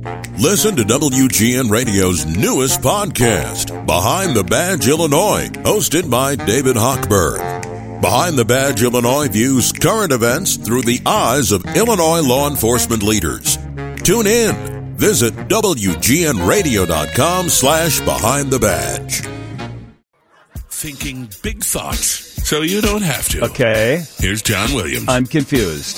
Listen to WGN Radio's newest podcast, Behind the Badge Illinois, hosted by David Hochberg. Behind the Badge Illinois views current events through the eyes of Illinois law enforcement leaders. Tune in. Visit WGNRadio.com/Behind the Badge. Thinking big thoughts, so you don't have to. Okay. Here's John Williams. I'm confused.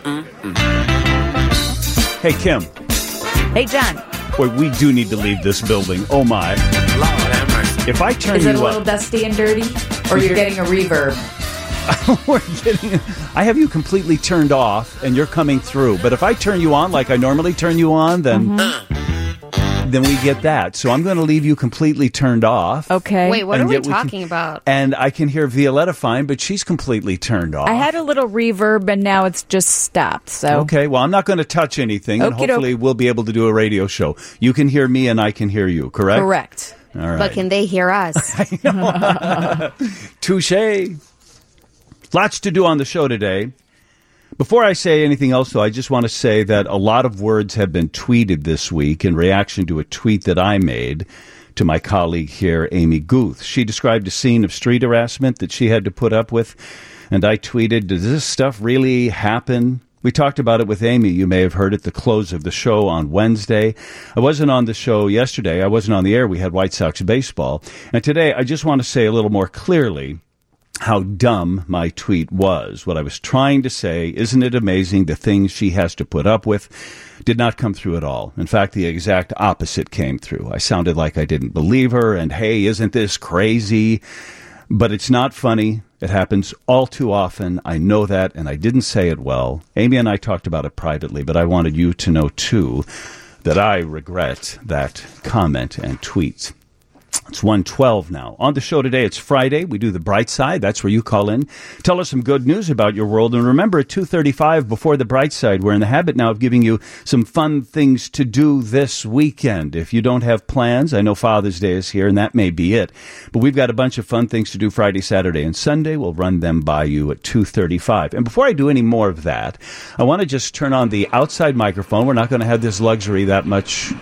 Hey, Kim. Hey, John. Boy, we do need to leave this building. Oh, my. If I turn Is you it a little up, dusty and dirty? Or you're getting a reverb? I have you completely turned off, and you're coming through. But if I turn you on like I normally turn you on, then we get that. So I'm going to leave you completely turned off. Okay. Wait, what are we talking about? And I can hear Violetta fine, but she's completely turned off. I had a little reverb, and now it's just stopped. So okay, well, I'm not going to touch anything, and hopefully we'll be able to do a radio show. You can hear me, and I can hear you, correct? Correct. All right. But can they hear us? Touché. Lots to do on the show today. Before I say anything else, though, I just want to say that a lot of words have been tweeted this week in reaction to a tweet that I made to my colleague here, Amy Guth. She described a scene of street harassment that she had to put up with, and I tweeted, does this stuff really happen? We talked about it with Amy. You may have heard at the close of the show on Wednesday. I wasn't on the show yesterday. I wasn't on the air. We had White Sox baseball. And today, I just want to say a little more clearly how dumb my tweet was. What I was trying to say, isn't it amazing the things she has to put up with, did not come through at all. In fact, the exact opposite came through. I sounded like I didn't believe her, and hey, isn't this crazy? But it's not funny. It happens all too often. I know that, and I didn't say it well. Amy and I talked about it privately, but I wanted you to know, too, that I regret that comment and tweet. It's 1:12 now. On the show today, it's Friday. We do the bright side. That's where you call in. Tell us some good news about your world. And remember, at 2:35 before the bright side, we're in the habit now of giving you some fun things to do this weekend. If you don't have plans, I know Father's Day is here, and that may be it. But we've got a bunch of fun things to do Friday, Saturday, and Sunday. We'll run them by you at 2:35. And before I do any more of that, I want to just turn on the outside microphone. We're not going to have this luxury that much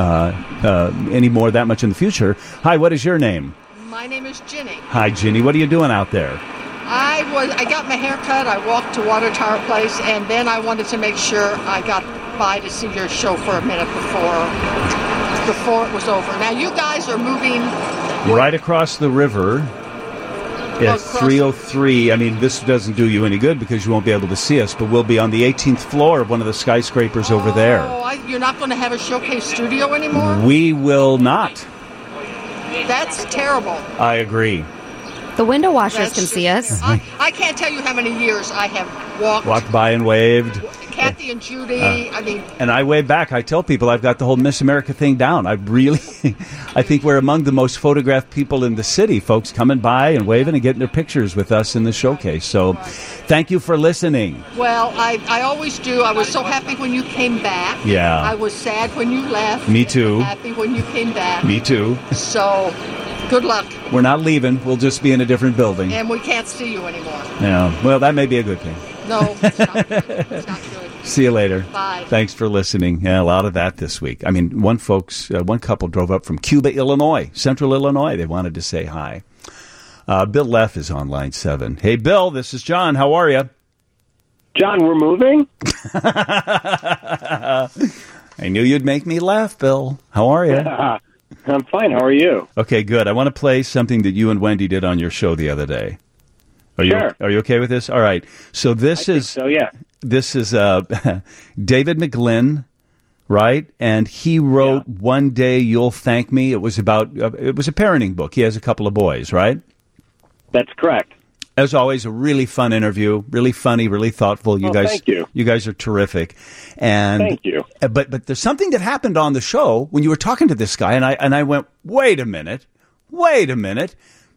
anymore that much in the future. Hi, what is your name? My name is Ginny. Hi, Ginny. What are you doing out there? I got my hair cut. I walked to Water Tower Place, and then I wanted to make sure I got by to see your show for a minute before it was over. Now, you guys are moving right across the river. At 303. I mean, this doesn't do you any good because you won't be able to see us, but we'll be on the 18th floor of one of the skyscrapers over there. You're not going to have a showcase studio anymore? We will not. That's terrible. I agree. The window washers can see us. I can't tell you how many years I have walked by and waved. Kathy and Judy, And I wave back. I tell people I've got the whole Miss America thing down. I think we're among the most photographed people in the city, folks coming by and waving and getting their pictures with us in the showcase. So thank you for listening. Well, I always do. I was so happy when you came back. Yeah. I was sad when you left. Me too. Happy when you came back. Me too. So good luck. We're not leaving. We'll just be in a different building. And we can't see you anymore. Yeah. Well, that may be a good thing. No, it's not good. It's not good. See you later. Bye. Thanks for listening. Yeah, a lot of that this week. I mean, one couple drove up from Cuba, Illinois, Central Illinois. They wanted to say hi. Bill Leff is on line 7. Hey, Bill, this is John. How are you? John, we're moving? I knew you'd make me laugh, Bill. How are you? I'm fine. How are you? Okay, good. I want to play something that you and Wendy did on your show the other day. Sure. Are you okay with this? All right. So this is David McGlynn, right? And he wrote One Day You'll Thank Me. It was about it was a parenting book. He has a couple of boys, right? That's correct. As always, a really fun interview, really funny, really thoughtful. Thank you. You guys are terrific. And thank you. But there's something that happened on the show when you were talking to this guy, and I went, wait a minute.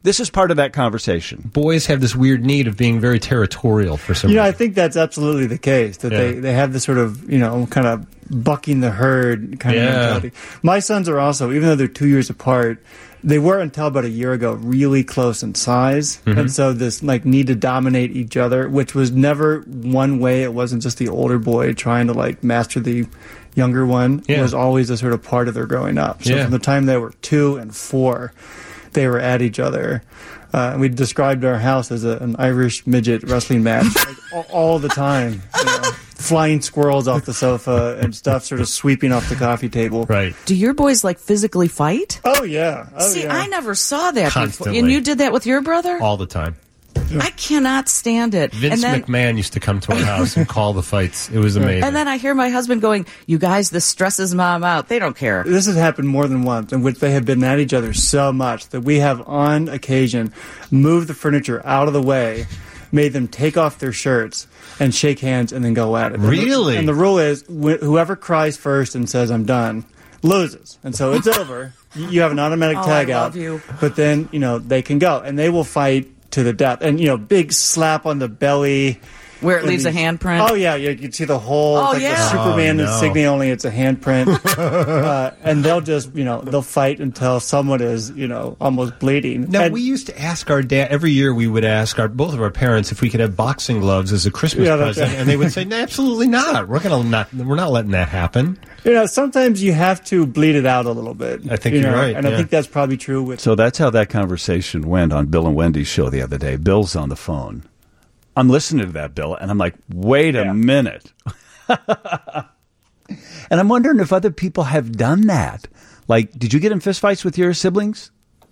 This is part of that conversation. Boys have this weird need of being very territorial for some reason. I think that's absolutely the case, that they have this sort of, kind of bucking the herd kind of mentality. My sons are also, even though they're 2 years apart, they were until about a year ago really close in size. Mm-hmm. And so this need to dominate each other, which was never one way. It wasn't just the older boy trying to master the younger one. It was always a sort of part of their growing up. So from the time they were 2 and 4, they were at each other. We described our house as an Irish midget wrestling match all the time. Flying squirrels off the sofa and stuff sort of sweeping off the coffee table. Right. Do your boys physically fight? Oh, yeah. See, I never saw that Constantly. before. And you did that with your brother? All the time. I cannot stand it. Vince McMahon used to come to our house and call the fights. It was amazing. And then I hear my husband going, "You guys, this stresses Mom out. They don't care." This has happened more than once, in which they have been at each other so much that we have, on occasion, moved the furniture out of the way, made them take off their shirts and shake hands and then go at it. Really? And the rule is, whoever cries first and says, "I'm done," loses. And so it's over. You have an automatic tag I out. love you. But then, they can go. And they will fight to the death. And, big slap on the belly. Where it leaves a handprint? Oh, yeah. You can see the whole, Oh, the yeah. Superman insignia, only it's a handprint. And they'll just, they'll fight until someone is, almost bleeding. Now, And- we used to ask our dad, every year we would ask both of our parents if we could have boxing gloves as a Christmas present, right. and they would say, "No, absolutely not. We're not letting that happen." Sometimes you have to bleed it out a little bit. I think you're right, And I think that's probably true with... So that's how that conversation went on Bill and Wendy's show the other day. Bill's on the phone. I'm listening to that, Bill, and I'm like, wait a minute. And I'm wondering if other people have done that. Did you get in fistfights with your siblings?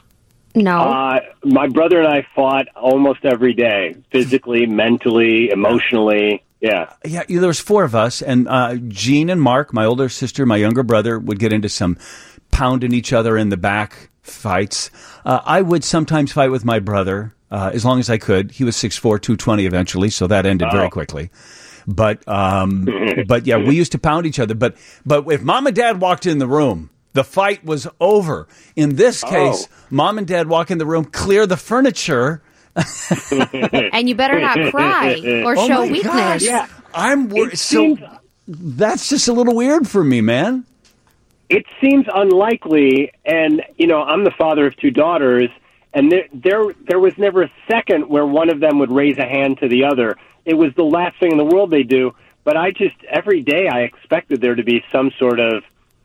No. My brother and I fought almost every day, physically, mentally, emotionally. Yeah. Yeah, there was 4 of us, and Jean and Mark, my older sister, my younger brother, would get into some pounding each other in the back fights. I would sometimes fight with my brother, as long as I could. He was 6'4", 220 eventually, so that ended very quickly. But yeah, we used to pound each other. But if Mom and Dad walked in the room, the fight was over. In this case, Mom and Dad walk in the room, clear the furniture. And you better not cry or show weakness. Gosh. Yeah. I'm worried. So that's just a little weird for me, man. It seems unlikely, and I'm the father of 2 daughters, and there was never a second where one of them would raise a hand to the other. It was the last thing in the world they do. But every day I expected there to be some sort of,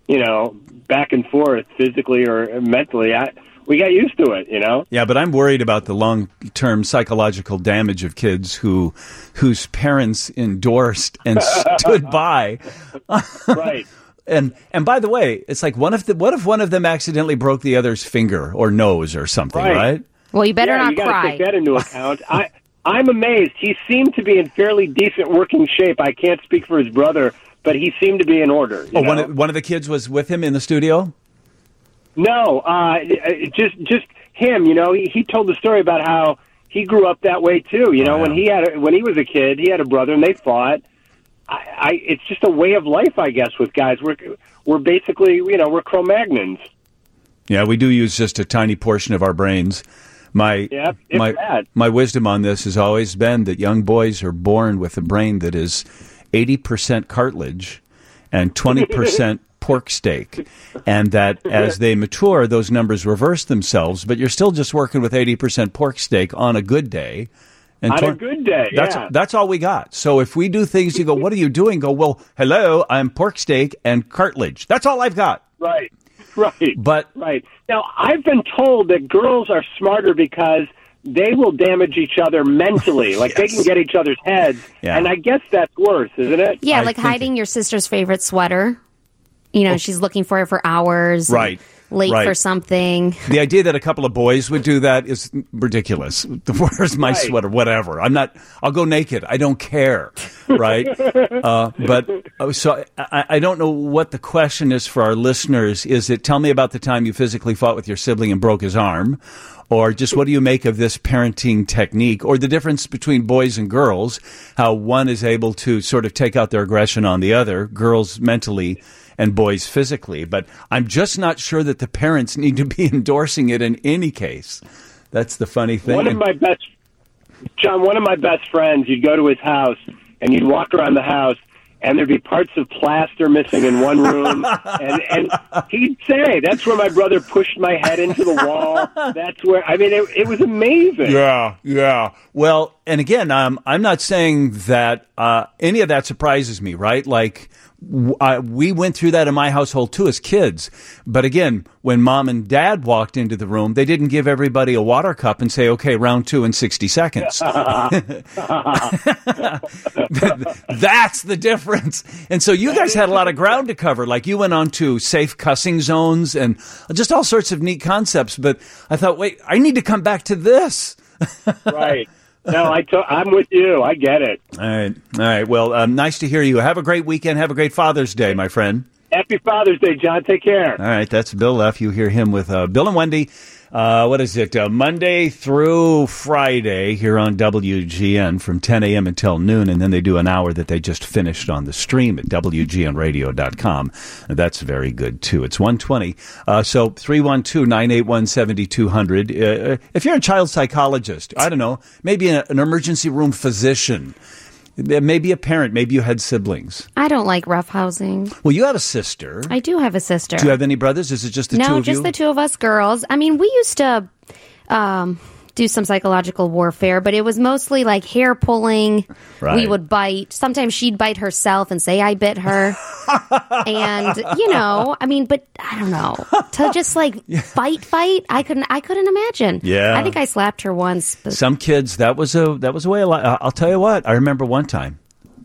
back and forth, physically or mentally. We got used to it, Yeah, but I'm worried about the long-term psychological damage of kids whose parents endorsed and stood by. Right. And by the way, it's like, what if one of them accidentally broke the other's finger or nose or something, right? Well, you better not you gotta cry. take that into account. I'm amazed. He seemed to be in fairly decent working shape. I can't speak for his brother, but he seemed to be in order. One of the kids was with him in the studio? No, just him. He told the story about how he grew up that way too. When he was a kid, he had a brother and they fought. It's just a way of life, I guess, with guys. We're basically, we're Cro-Magnons. Yeah, we do use just a tiny portion of our brains. My wisdom on this has always been that young boys are born with a brain that is 80% cartilage and 20% pork steak, and that as they mature, those numbers reverse themselves, but you're still just working with 80% pork steak on a good day. And on a good day, that's all we got. So if we do things, you go, what are you doing? Go, well, hello, I'm pork steak and cartilage. That's all I've got. Right. Right. Now, I've been told that girls are smarter because they will damage each other mentally. Like, they can get each other's heads. Yeah. And I guess that's worse, isn't it? Yeah, like hiding your sister's favorite sweater. She's looking for it for hours. Right. Late for something. The idea that a couple of boys would do that is ridiculous. Where's my sweater? Whatever. I'll go naked. I don't care. Right. So I don't know what the question is for our listeners. Is it, tell me about the time you physically fought with your sibling and broke his arm? Or just what do you make of this parenting technique? Or the difference between boys and girls, how one is able to sort of take out their aggression on the other, girls mentally and boys physically. But I'm just not sure that the parents need to be endorsing it in any case. That's the funny thing. One of my best friends, you'd go to his house, and you'd walk around the house, and there'd be parts of plaster missing in one room. and he'd say, that's where my brother pushed my head into the wall. That's where, I mean, it was amazing. Yeah. Well, and again, I'm not saying that any of that surprises me, right? Like, we went through that in my household too as kids. But again, when mom and dad walked into the room, they didn't give everybody a water cup and say, okay, round 2 in 60 seconds. That's the difference. And so you guys had a lot of ground to cover. Like you went on to safe cussing zones and just all sorts of neat concepts. But I thought, wait, I need to come back to this. Right. No, I'm with you. I get it. All right. Well, nice to hear you. Have a great weekend. Have a great Father's Day, my friend. Happy Father's Day, John. Take care. All right. That's Bill F. You hear him with Bill and Wendy. What is it? Monday through Friday here on WGN from 10 a.m. until noon. And then they do an hour that they just finished on the stream at WGNradio.com. That's very good, too. It's 1:20. So 312-981-7200. If you're a child psychologist, I don't know, maybe an emergency room physician, maybe a parent, maybe you had siblings. I don't like roughhousing. Well, you have a sister. I do have a sister. Do you have any brothers? Is it just the two of you? No, just the two of us girls. I mean, we used to do some psychological warfare, but it was mostly like hair pulling. Right. We would bite. Sometimes she'd bite herself and say I bit her. And, you know, I mean, but I don't know. To just like fight, I couldn't imagine. Yeah. I think I slapped her once. But some kids, that was a way of life. I'll tell you what, I remember one time,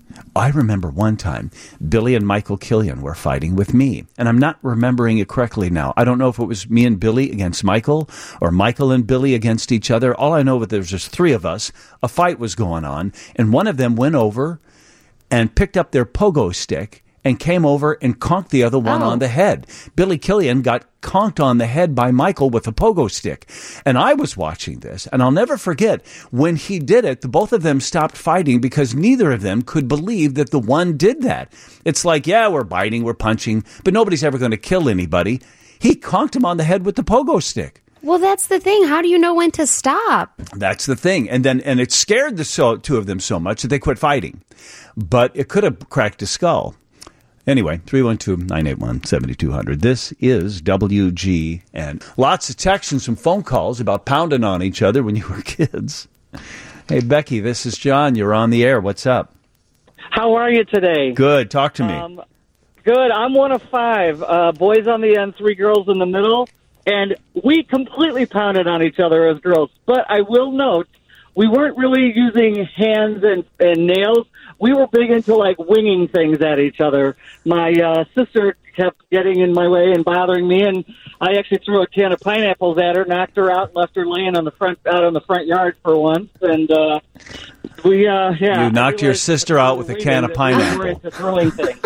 Billy and Michael Killian were fighting with me. And I'm not remembering it correctly now. I don't know if it was me and Billy against Michael or Michael and Billy against each other. All I know is there was just 3 of us. A fight was going on. And one of them went over and picked up their pogo stick and came over and conked the other one on the head. Billy Killian got conked on the head by Michael with a pogo stick. And I was watching this, and I'll never forget, when he did it, the both of them stopped fighting because neither of them could believe that the one did that. It's like, yeah, we're biting, we're punching, but nobody's ever going to kill anybody. He conked him on the head with the pogo stick. well, that's the thing. How do you know when to stop? That's the thing. And it scared the two of them so much that they quit fighting. But it could have cracked his skull. Anyway, 312-981-7200. This is WGN. Lots of texts and some phone calls about pounding on each other when you were kids. Hey, Becky, this is John. You're on the air. What's up? How are you today? Good. Talk to me. Good. I'm one of five. Boys on the end, three girls in the middle. And we completely pounded on each other as girls. But I will note, we weren't really using hands and nails. We were big into, like, winging things at each other. My sister kept getting in my way and bothering me, and I actually threw a can of pineapples at her, knocked her out, and left her laying out on the front yard for once. And we, You knocked your sister out with a can of pineapple. We were into throwing things.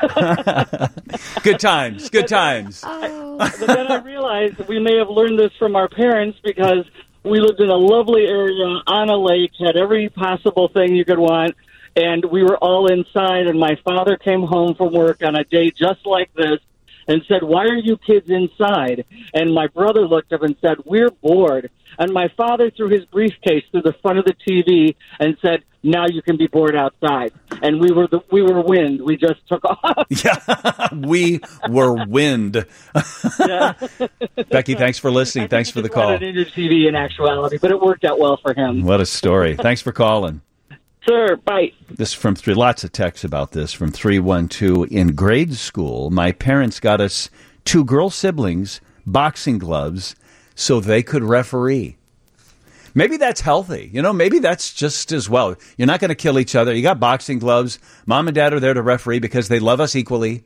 Good times. Good times. But then I realized we may have learned this from our parents because we lived in a lovely area on a lake, had every possible thing you could want. And we were all inside, and my father came home from work on a day just like this and said, "Why are you kids inside?" And my brother looked up and said, "We're bored." And my father threw his briefcase through the front of the TV and said, "Now you can be bored outside." And we were wind. We just took off. Yeah, we were wind. Yeah. Becky, thanks for listening. Thanks for the call. It into TV in actuality, but it worked out well for him. What a story. Thanks for calling. Sure, bye. This is from lots of texts about this from 312. In grade school, my parents got us 2 girl siblings boxing gloves so they could referee. Maybe that's healthy. You know, maybe that's just as well. You're not going to kill each other. You got boxing gloves. Mom and dad are there to referee because they love us equally.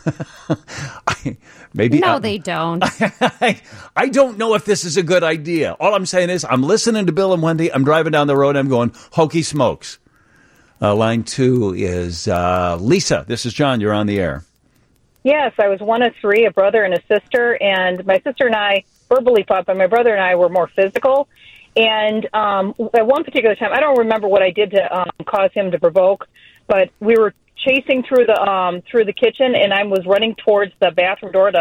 They don't. I don't know if this is a good idea. All I'm saying is I'm listening to Bill and Wendy. I'm driving down the road. I'm going, hokey smokes. Line 2 is Lisa. This is John. You're on the air. Yes, I was one of 3, a brother and a sister. And my sister and I verbally fought, but my brother and I were more physical. And at one particular time, I don't remember what I did to cause him to provoke, but we were chasing through the kitchen, and I was running towards the bathroom door to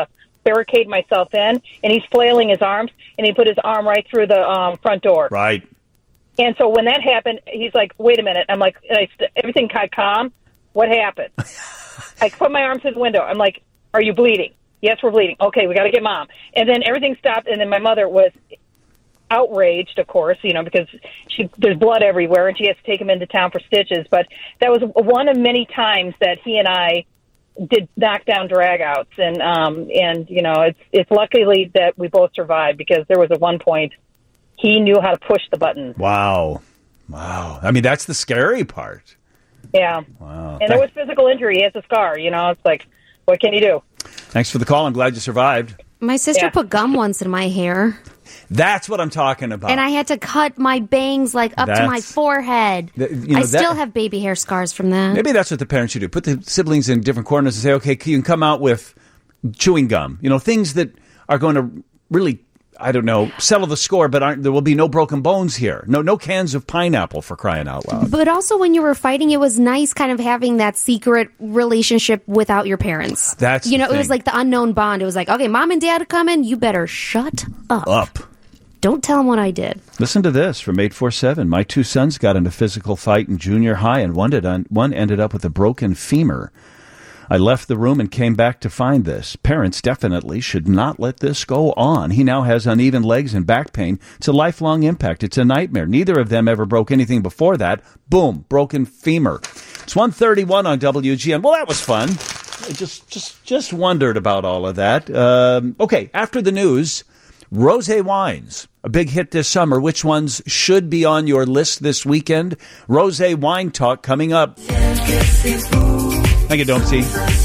barricade myself in, and he's flailing his arms, and he put his arm right through the front door. Right. And so when that happened, he's like, wait a minute. I'm like, everything kind of calm. What happened? I put my arm to the window. I'm like, are you bleeding? Yes, we're bleeding. Okay, we got to get Mom. And then everything stopped, and then my mother was outraged, of course, because there's blood everywhere, and she has to take him into town for stitches. But that was one of many times that he and I did knockdown dragouts, and it's luckily that we both survived, because there was at one point he knew how to push the button. Wow. I mean, that's the scary part. Yeah. Wow. And there was physical injury. He has a scar. It's like, what can you do? Thanks for the call. I'm glad you survived. My sister put gum once in my hair. That's what I'm talking about. And I had to cut my bangs up to my forehead. I still have baby hair scars from that. Maybe that's what the parents should do. Put the siblings in different corners and say, okay, you can come out with chewing gum. Things that are going to really, I don't know, settle the score, but there will be no broken bones here. No cans of pineapple, for crying out loud. But also when you were fighting, it was nice kind of having that secret relationship without your parents. That's it was like the unknown bond. It was like, okay, Mom and Dad are coming. You better shut up. Don't tell them what I did. Listen to this from 847. My two sons got in a physical fight in junior high, and one ended up with a broken femur. I left the room and came back to find this. Parents definitely should not let this go on. He now has uneven legs and back pain. It's a lifelong impact. It's a nightmare. Neither of them ever broke anything before that. Boom, broken femur. It's 1:31 on WGN. Well, that was fun. I just wondered about all of that. Okay, after the news, rosé wines, a big hit this summer. Which ones should be on your list this weekend? Rosé wine talk coming up. Thank you, Domsey.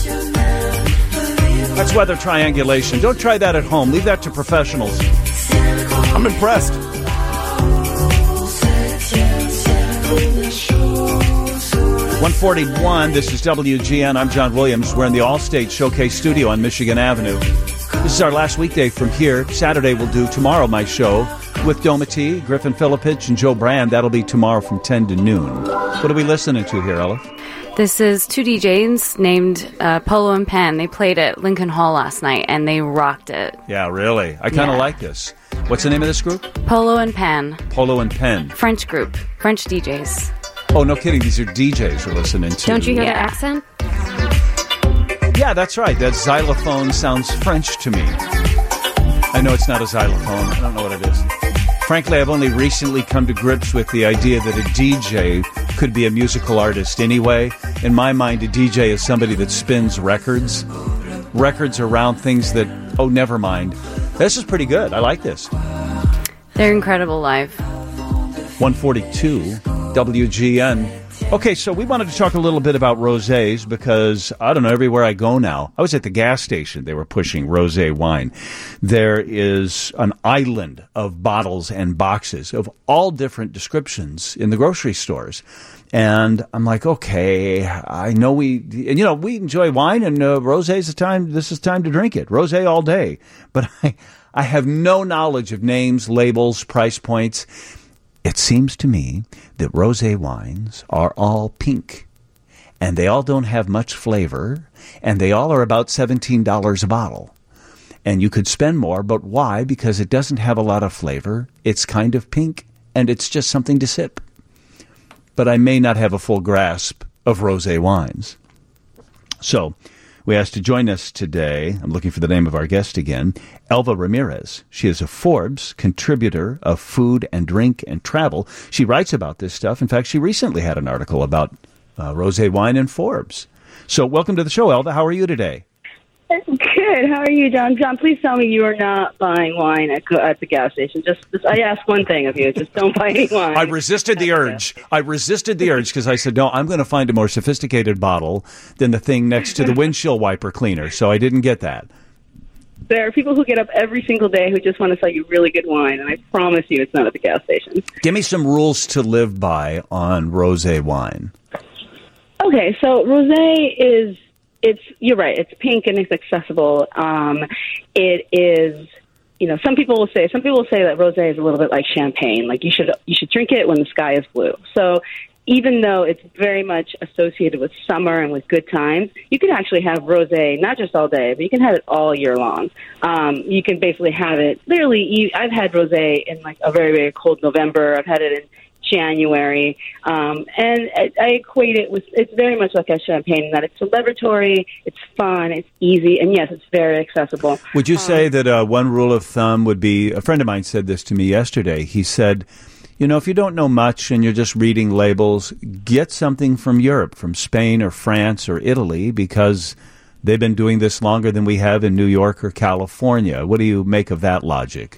That's weather triangulation. Don't try that at home. Leave that to professionals. I'm impressed. 1:41. This is WGN. I'm John Williams. We're in the Allstate Showcase studio on Michigan Avenue. This is our last weekday from here. Saturday we'll do tomorrow my show with Domity, Griffin Filipich, and Joe Brand. That'll be tomorrow from 10 to noon. What are we listening to here, Ella? This is two DJs named Polo and Pen. They played at Lincoln Hall last night, and they rocked it. Yeah, really? I kind of like this. What's the name of this group? Polo and Pen. Polo and Pen. French group. French DJs. Oh, no kidding. These are DJs we're listening to. Don't you hear the accent? Yeah, that's right. That xylophone sounds French to me. I know it's not a xylophone. I don't know what it is. Frankly, I've only recently come to grips with the idea that a DJ could be a musical artist anyway. In my mind, a DJ is somebody that spins records around things that, oh, never mind. This is pretty good. I like this. They're incredible live. 142 WGN. Okay, so we wanted to talk a little bit about rosés because, I don't know, everywhere I go now. I was at the gas station. They were pushing rosé wine. There is an island of bottles and boxes of all different descriptions in the grocery stores. And I'm like, okay, I know we enjoy wine, and rosé this is time to drink it. Rosé all day. But I have no knowledge of names, labels, price points. It seems to me that rosé wines are all pink, and they all don't have much flavor, and they all are about $17 a bottle. And you could spend more, but why? Because it doesn't have a lot of flavor. It's kind of pink, and it's just something to sip. But I may not have a full grasp of rosé wines. So we asked to join us today, I'm looking for the name of our guest again, Elva Ramirez. She is a Forbes contributor of food and drink and travel. She writes about this stuff. In fact, she recently had an article about rosé wine in Forbes. So welcome to the show, Elva. How are you today? Good. How are you, John? John, please tell me you are not buying wine at the gas station. Just I ask one thing of you. Just don't buy any wine. I resisted the urge. Because I said, no, I'm going to find a more sophisticated bottle than the thing next to the windshield wiper cleaner. So I didn't get that. There are people who get up every single day who just want to sell you really good wine, and I promise you it's not at the gas station. Give me some rules to live by on rosé wine. Okay, so rosé is... you're right. It's pink and it's accessible. It is, some people will say that rosé is a little bit like champagne. Like you should drink it when the sky is blue. So even though it's very much associated with summer and with good times, you can actually have rosé not just all day, but you can have it all year long. You can basically have it literally. I've had rosé in like a very, very cold November. I've had it in January, and I equate it with, it's very much like a champagne in that it's celebratory, it's fun, it's easy, and yes, it's very accessible. Would you say that one rule of thumb would be, a friend of mine said this to me yesterday, he said, you know, if you don't know much and you're just reading labels, get something from Europe, from Spain or France or Italy, because they've been doing this longer than we have in New York or California. What do you make of that logic?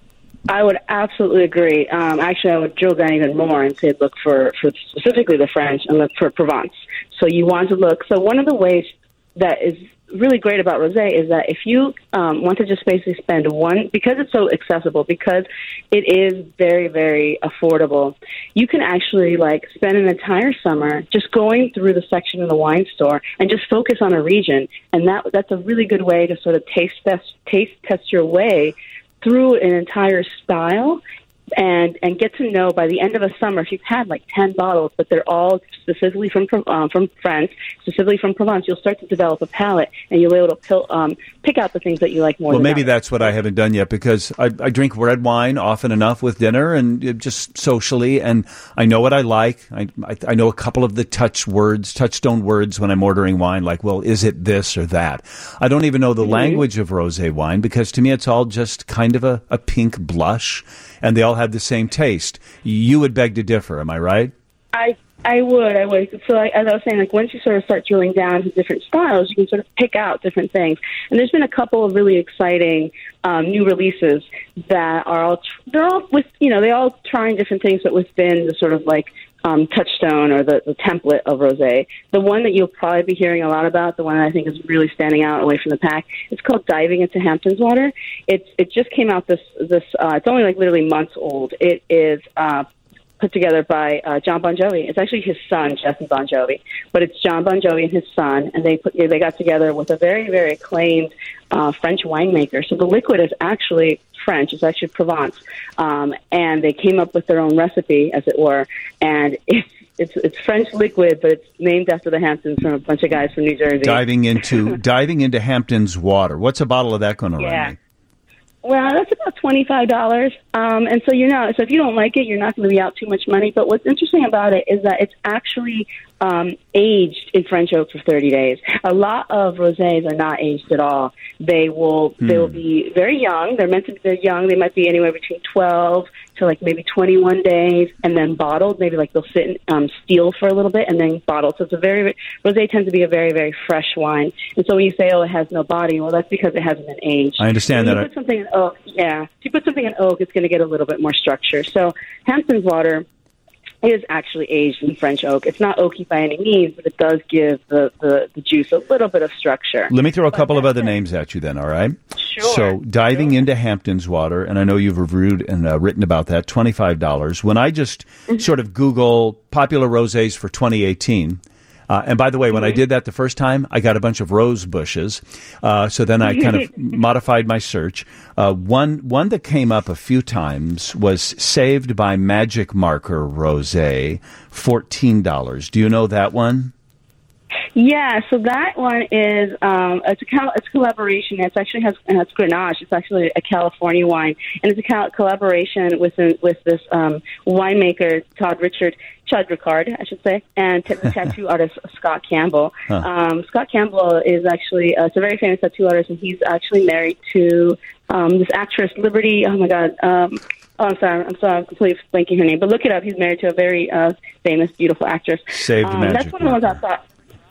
I would absolutely agree. Actually, I would drill down even more and say look for specifically the French and look for Provence. So you want to look. So one of the ways that is really great about rosé is that if you want to just basically spend because it's so accessible, because it is very, very affordable, you can actually like spend an entire summer just going through the section of the wine store and just focus on a region. And that's a really good way to sort of taste test your way through an entire style and get to know by the end of a summer, if you've had like 10 bottles, but they're all specifically from France, specifically from Provence, you'll start to develop a palate and you'll be able to pick out the things that you like more Well, than maybe others. that's what I haven't done yet, because I drink red wine often enough with dinner and just socially, and I know what I like. I know a couple of the touchstone words when I'm ordering wine, like, well, is it this or that? I don't even know the language of rosé wine, because to me it's all just kind of a pink blush, and they all have the same taste. You would beg to differ, am I right? I would. So as I was saying, like once you sort of start drilling down to different styles, you can sort of pick out different things. And there's been a couple of really exciting new releases that are they're all trying different things, but within the sort of like touchstone or the template of rosé. The one that you'll probably be hearing a lot about, the one that I think is really standing out away from the pack, it's called Diving into Hampton's Water. It just came out this it's only like literally months old. It is put together by John Bon Jovi. It's actually his son, Jesse Bon Jovi, but it's John Bon Jovi and his son, and they got together with a very, very acclaimed French winemaker. So the liquid is actually French. It's actually Provence, and they came up with their own recipe, as it were, and it's French liquid, but it's named after the Hamptons from a bunch of guys from New Jersey. Diving into Hampton's Water. What's a bottle of that going to run me? Well, that's about $25. And so, so if you don't like it, you're not going to be out too much money. But what's interesting about it is that it's actually aged in French oak for 30 days. A lot of rosés are not aged at all. They will be very young. They're young. They might be anywhere between 12 to like maybe 21 days, and then bottled. Maybe like they'll sit and steal for a little bit and then bottled. So it's rosé tends to be a very, very fresh wine. And so when you say, oh, it has no body, well, that's because it hasn't been aged. I understand that. If you put something in oak, if you put something in oak, it's going to get a little bit more structure. So Hampton's Water is actually aged in French oak. It's not oaky by any means, but it does give the juice a little bit of structure. Let me throw a couple of other names at you then, all right? Sure. So Diving into Hampton's Water, and I know you've reviewed and written about that, $25. When I just sort of Google popular rosés for 2018, and by the way, when I did that the first time, I got a bunch of rose bushes. So then I kind of modified my search. One that came up a few times was Saved by Magic Marker Rosé, $14. Do you know that one? Yeah, so that one is it's a collaboration. It actually has Grenache. It's actually a California wine, and it's a collaboration with this winemaker Chad Ricard, I should say, and the tattoo artist Scott Campbell. Scott Campbell is actually it's a very famous tattoo artist, and he's actually married to this actress Liberty. Oh my God. I'm sorry, I'm completely blanking her name, but look it up. He's married to a very famous, beautiful actress. Saved Magic. That's one of the ones I thought.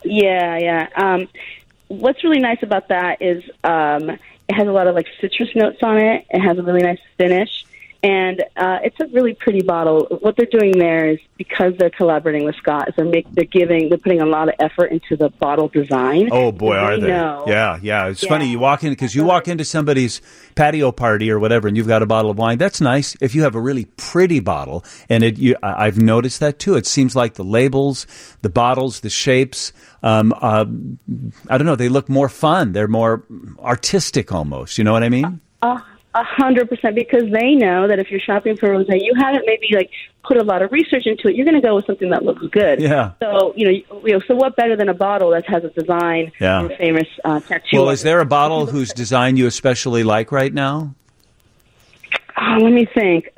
Yeah. What's really nice about that is it has a lot of like citrus notes on it. It has a really nice finish, and it's a really pretty bottle. What they're doing there is, because they're collaborating with Scott, is they're putting a lot of effort into the bottle design. Oh boy, are they? Yeah. It's funny, you walk into somebody's patio party or whatever, and you've got a bottle of wine. That's nice if you have a really pretty bottle, and I've noticed that too. It seems like the labels, the bottles, the shapes, I don't know, they look more fun. They're more artistic almost. You know what I mean? 100%, because they know that if you're shopping for rosé, you haven't maybe like put a lot of research into it. You're going to go with something that looks good. Yeah. So so what better than a bottle that has a design, a famous tattoo? Well, is there a bottle whose design you especially like right now? Oh, let me think.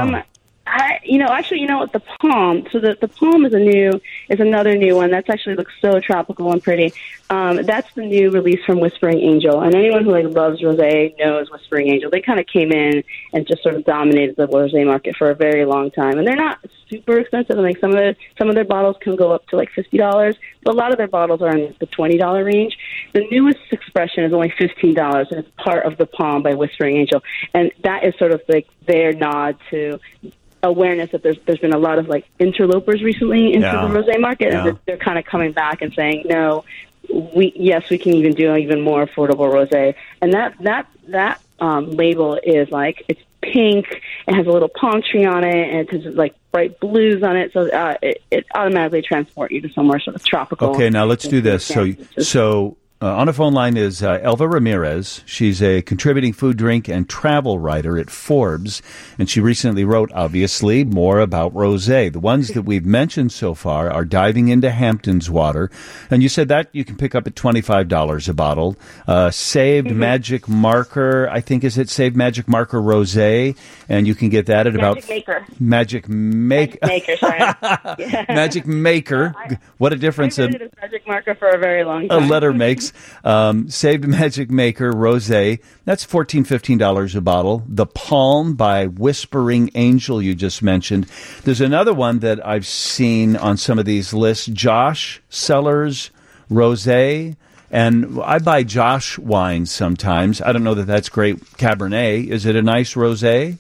The Palm. So the Palm is another new one. That's actually looks so tropical and pretty. That's the new release from Whispering Angel. And anyone who loves rosé knows Whispering Angel. They kind of came in and just sort of dominated the rosé market for a very long time. And they're not super expensive. I think some of their bottles can go up to like $50, but a lot of their bottles are in the $20 range. The newest expression is only $15, and it's part of the Palm by Whispering Angel. And that is sort of like their nod to awareness that there's been a lot of like interlopers recently into the rosé market, and they're kind of coming back and saying, no, we can even do even more affordable rosé. And that label is like, it's pink, it has a little palm tree on it, and it has like bright blues on it, so it automatically transports you to somewhere sort of tropical. Okay, now let's do this. So on the phone line is Elva Ramirez. She's a contributing food, drink, and travel writer at Forbes, and she recently wrote, obviously, more about rosé. The ones that we've mentioned so far are Diving into Hampton's Water, and you said that you can pick up at $25 a bottle. Saved Magic Marker, I think, is it Saved Magic Marker Rosé, and you can get that at Magic Maker, sorry. Magic Maker. What a difference I've a Magic Marker for a very long time. A letter makes. Saved Magic Maker Rosé, that's $14, $15 a bottle. The Palm by Whispering Angel you just mentioned. There's another one that I've seen on some of these lists, Josh Cellars Rosé, and I buy Josh wines sometimes. I don't know that that's great Cabernet. Is it a nice rosé?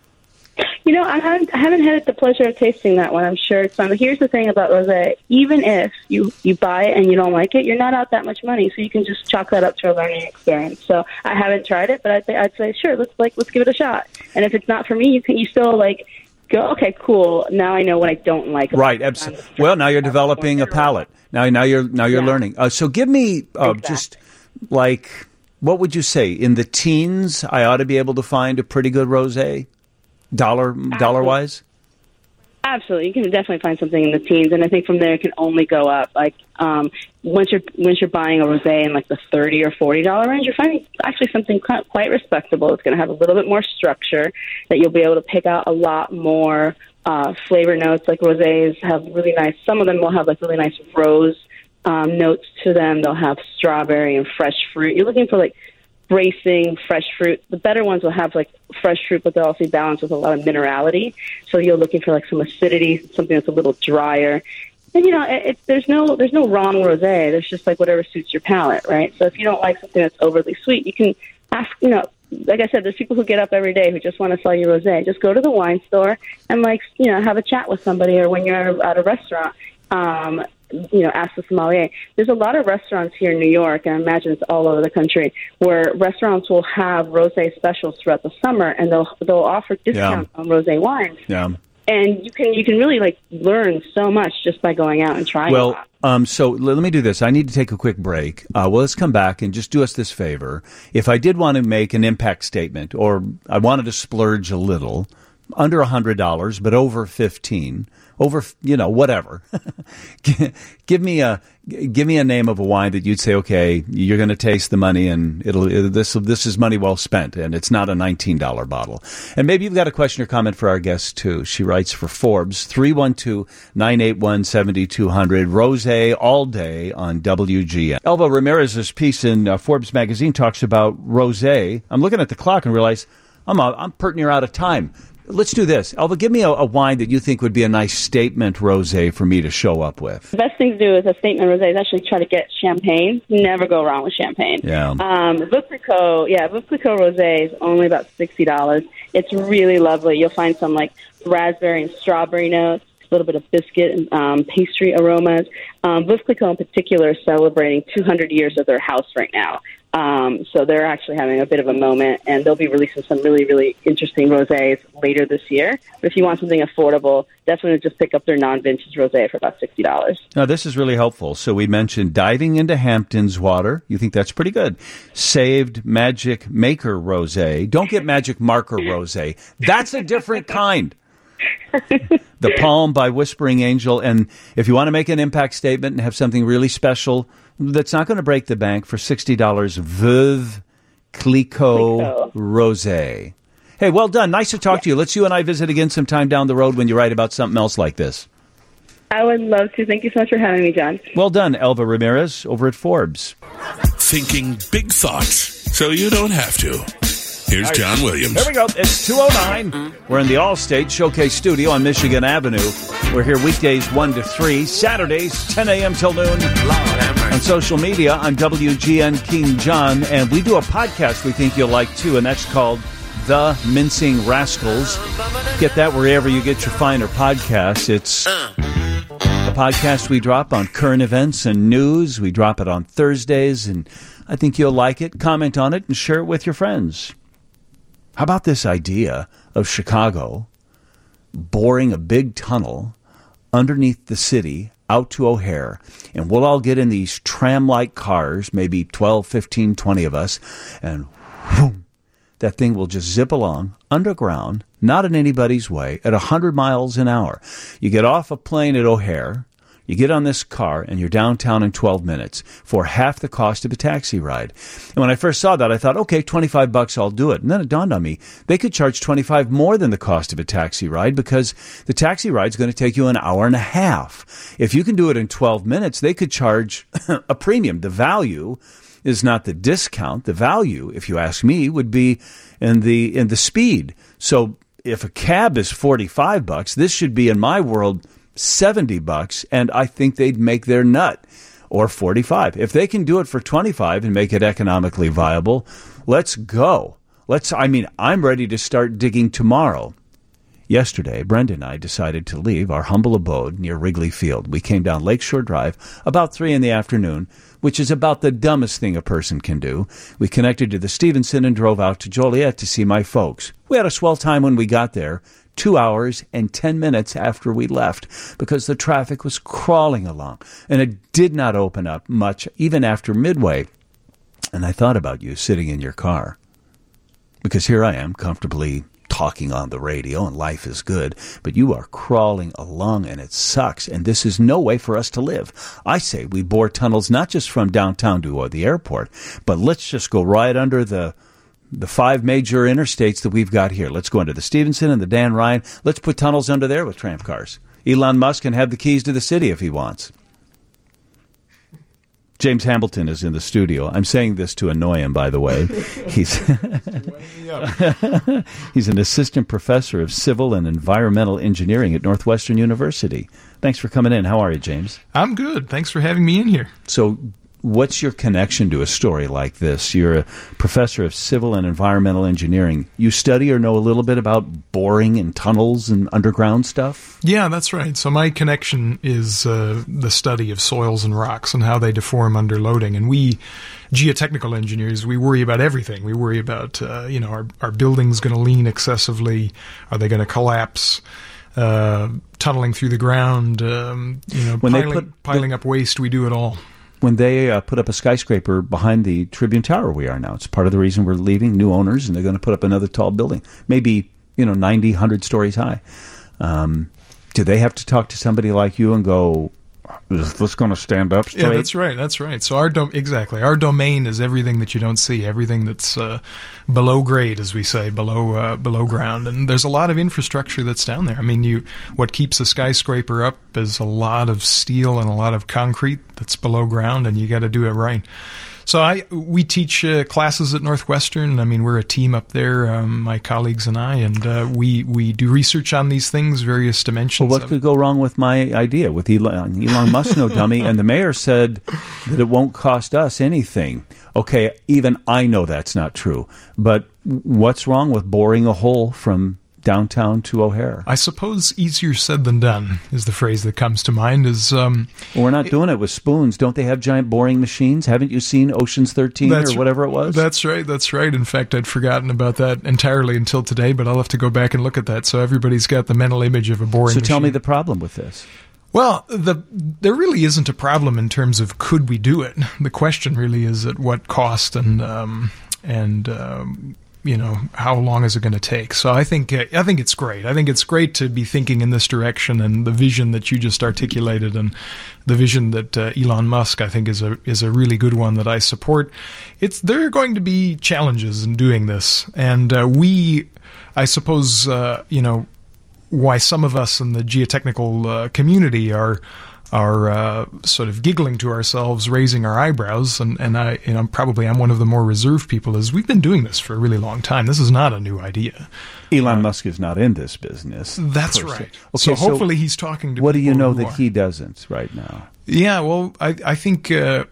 I haven't had the pleasure of tasting that one. I'm sure it's fun. But here's the thing about rosé. Even if you buy it and you don't like it, you're not out that much money, so you can just chalk that up to a learning experience. So I haven't tried it, but I'd say sure, let's give it a shot. And if it's not for me, you still go, okay, cool. Now I know what I don't like. Right. Absolutely. Well, now you're developing a palate. Now you're learning. So give me just like, what would you say in the teens? I ought to be able to find a pretty good rosé. Dollar wise? Absolutely. You can definitely find something in the teens, and I think from there it can only go up. Like once you're buying a rosé in like the $30 or $40 range, you're finding actually something quite respectable. It's going to have a little bit more structure, that you'll be able to pick out a lot more flavor notes. Like rosés have really nice, some of them will have like really nice rose notes to them. They'll have strawberry and fresh fruit. You're looking for like bracing fresh fruit. The better ones will have like fresh fruit, but they'll also be balanced with a lot of minerality. So you're looking for like some acidity, something that's a little drier. And there's no wrong rosé. There's just like whatever suits your palate, right? So if you don't like something that's overly sweet, you can ask. Like I said, there's people who get up every day who just want to sell you rosé. Just go to the wine store and have a chat with somebody, or when you're at a restaurant. Ask the sommelier. There's a lot of restaurants here in New York, and I imagine it's all over the country, where restaurants will have rosé specials throughout the summer, and they'll offer discounts on rosé wines. Yeah. And you can really learn so much just by going out and trying. Well, so let me do this. I need to take a quick break. Let's come back and just do us this favor. If I did want to make an impact statement, or I wanted to splurge a little, under $100, but over 15. Over, whatever. Give me a name of a wine that you'd say, okay, you're going to taste the money, and this is money well spent, and it's not a $19 bottle. And maybe you've got a question or comment for our guest too. She writes for Forbes, 312-981-7200, Rosé all day on WGN. Elva Ramirez's piece in Forbes magazine talks about rosé. I'm looking at the clock and realize I'm pretty near out of time. Let's do this. Elva, give me a wine that you think would be a nice statement rosé for me to show up with. The best thing to do with a statement rosé is actually try to get champagne. Never go wrong with champagne. Yeah. Veuve Clicquot rosé is only about $60. It's really lovely. You'll find some like raspberry and strawberry notes, a little bit of biscuit and pastry aromas. Veuve Clicquot in particular is celebrating 200 years of their house right now. So they're actually having a bit of a moment, and they'll be releasing some really, really interesting rosés later this year. But if you want something affordable, definitely just pick up their non-vintage rosé for about $60. Now, this is really helpful. So we mentioned Diving into Hampton's water. You think that's pretty good. Saved Magic Maker rosé. Don't get Magic Marker rosé. That's a different kind. The Palm by Whispering Angel. And if you want to make an impact statement and have something really special that's not going to break the bank, for $60, Veuve Clicquot Rosé. Hey, well done. Nice to talk to you. Let's you and I visit again sometime down the road when you write about something else like this. I would love to. Thank you so much for having me, John. Well done, Elva Ramirez over at Forbes. Thinking big thoughts so you don't have to. Here's John Williams. Here we go. It's 2:09. We're in the Allstate Showcase Studio on Michigan Avenue. We're here weekdays 1 to 3, Saturdays 10 a.m. till noon. On social media, I'm WGN King John, and we do a podcast we think you'll like too, and that's called The Mincing Rascals. Get that wherever you get your finer podcasts. It's a podcast we drop on current events and news. We drop it on Thursdays, and I think you'll like it. Comment on it and share it with your friends. How about this idea of Chicago boring a big tunnel underneath the city out to O'Hare, and we'll all get in these tram-like cars, maybe 12, 15, 20 of us, and whoom, that thing will just zip along underground, not in anybody's way, at 100 miles an hour. You get off a plane at O'Hare, you get on this car, and you're downtown in 12 minutes for half the cost of a taxi ride. And when I first saw that, I thought, okay, $25, I'll do it. And then it dawned on me, they could charge $25 more than the cost of a taxi ride because the taxi ride's going to take you an hour and a half. If you can do it in 12 minutes, they could charge a premium. The value is not the discount. The value, if you ask me, would be in the speed. So if a cab is $45, this should be, in my world, $70, and I think they'd make their nut. Or $45. If they can do it for $25 and make it economically viable, let's go. I'm ready to start digging tomorrow. Yesterday, Brenda and I decided to leave our humble abode near Wrigley Field. We came down Lakeshore Drive about 3 in the afternoon, which is about the dumbest thing a person can do. We connected to the Stevenson and drove out to Joliet to see my folks. We had a swell time when we got there. 2 hours and 10 minutes after we left because the traffic was crawling along and it did not open up much even after Midway. And I thought about you sitting in your car because here I am comfortably talking on the radio and life is good, but you are crawling along and it sucks and this is no way for us to live. I say we bore tunnels not just from downtown to the airport, but let's just go right under the 5 major interstates that we've got here. Let's go into the Stevenson and the Dan Ryan. Let's put tunnels under there with tramp cars. Elon Musk can have the keys to the city if he wants. James Hamilton is in the studio. I'm saying this to annoy him, by the way. He's an assistant professor of civil and environmental engineering at Northwestern University. Thanks for coming in. How are you, James? I'm good. Thanks for having me in here. So, what's your connection to a story like this? You're a professor of civil and environmental engineering. You study or know a little bit about boring in tunnels and underground stuff? Yeah, that's right. So my connection is the study of soils and rocks and how they deform under loading. And we, geotechnical engineers, we worry about everything. We worry about, our buildings going to lean excessively? Are they going to collapse? Tunneling through the ground, piling up waste, we do it all. When they put up a skyscraper behind the Tribune Tower we are now, it's part of the reason we're leaving, new owners, and they're going to put up another tall building, maybe 90, 100 stories high. Do they have to talk to somebody like you and go, is this going to stand up straight? Yeah, that's right. So our domain is everything that you don't see, everything that's below grade, as we say, below ground. And there's a lot of infrastructure that's down there. I mean, what keeps a skyscraper up is a lot of steel and a lot of concrete that's below ground, and you got to do it right. So we teach classes at Northwestern. I mean, we're a team up there, my colleagues and I, and we do research on these things, various dimensions. Well, what could go wrong with my idea with Elon Musk, no dummy? And the mayor said that it won't cost us anything. Okay, even I know that's not true. But what's wrong with boring a hole from downtown to O'Hare. I suppose easier said than done is the phrase that comes to mind. Well, we're not doing it with spoons. Don't they have giant boring machines? Haven't you seen Ocean's 13 or whatever it was? That's right. In fact, I'd forgotten about that entirely until today, but I'll have to go back and look at that. So everybody's got the mental image of a boring machine. So tell me the problem with this. Well, there really isn't a problem in terms of could we do it. The question really is at what cost and how long is it going to take? So I think it's great. I think it's great to be thinking in this direction, and the vision that you just articulated, and the vision that Elon Musk, I think, is a really good one that I support. There are going to be challenges in doing this, and I suppose, why some of us in the geotechnical community are sort of giggling to ourselves, raising our eyebrows, and I'm one of the more reserved people, is we've been doing this for a really long time. This is not a new idea. Elon Musk is not in this business. That's right. Okay, so hopefully he's talking to what people do you know who that are. He doesn't right now? Yeah, well, I think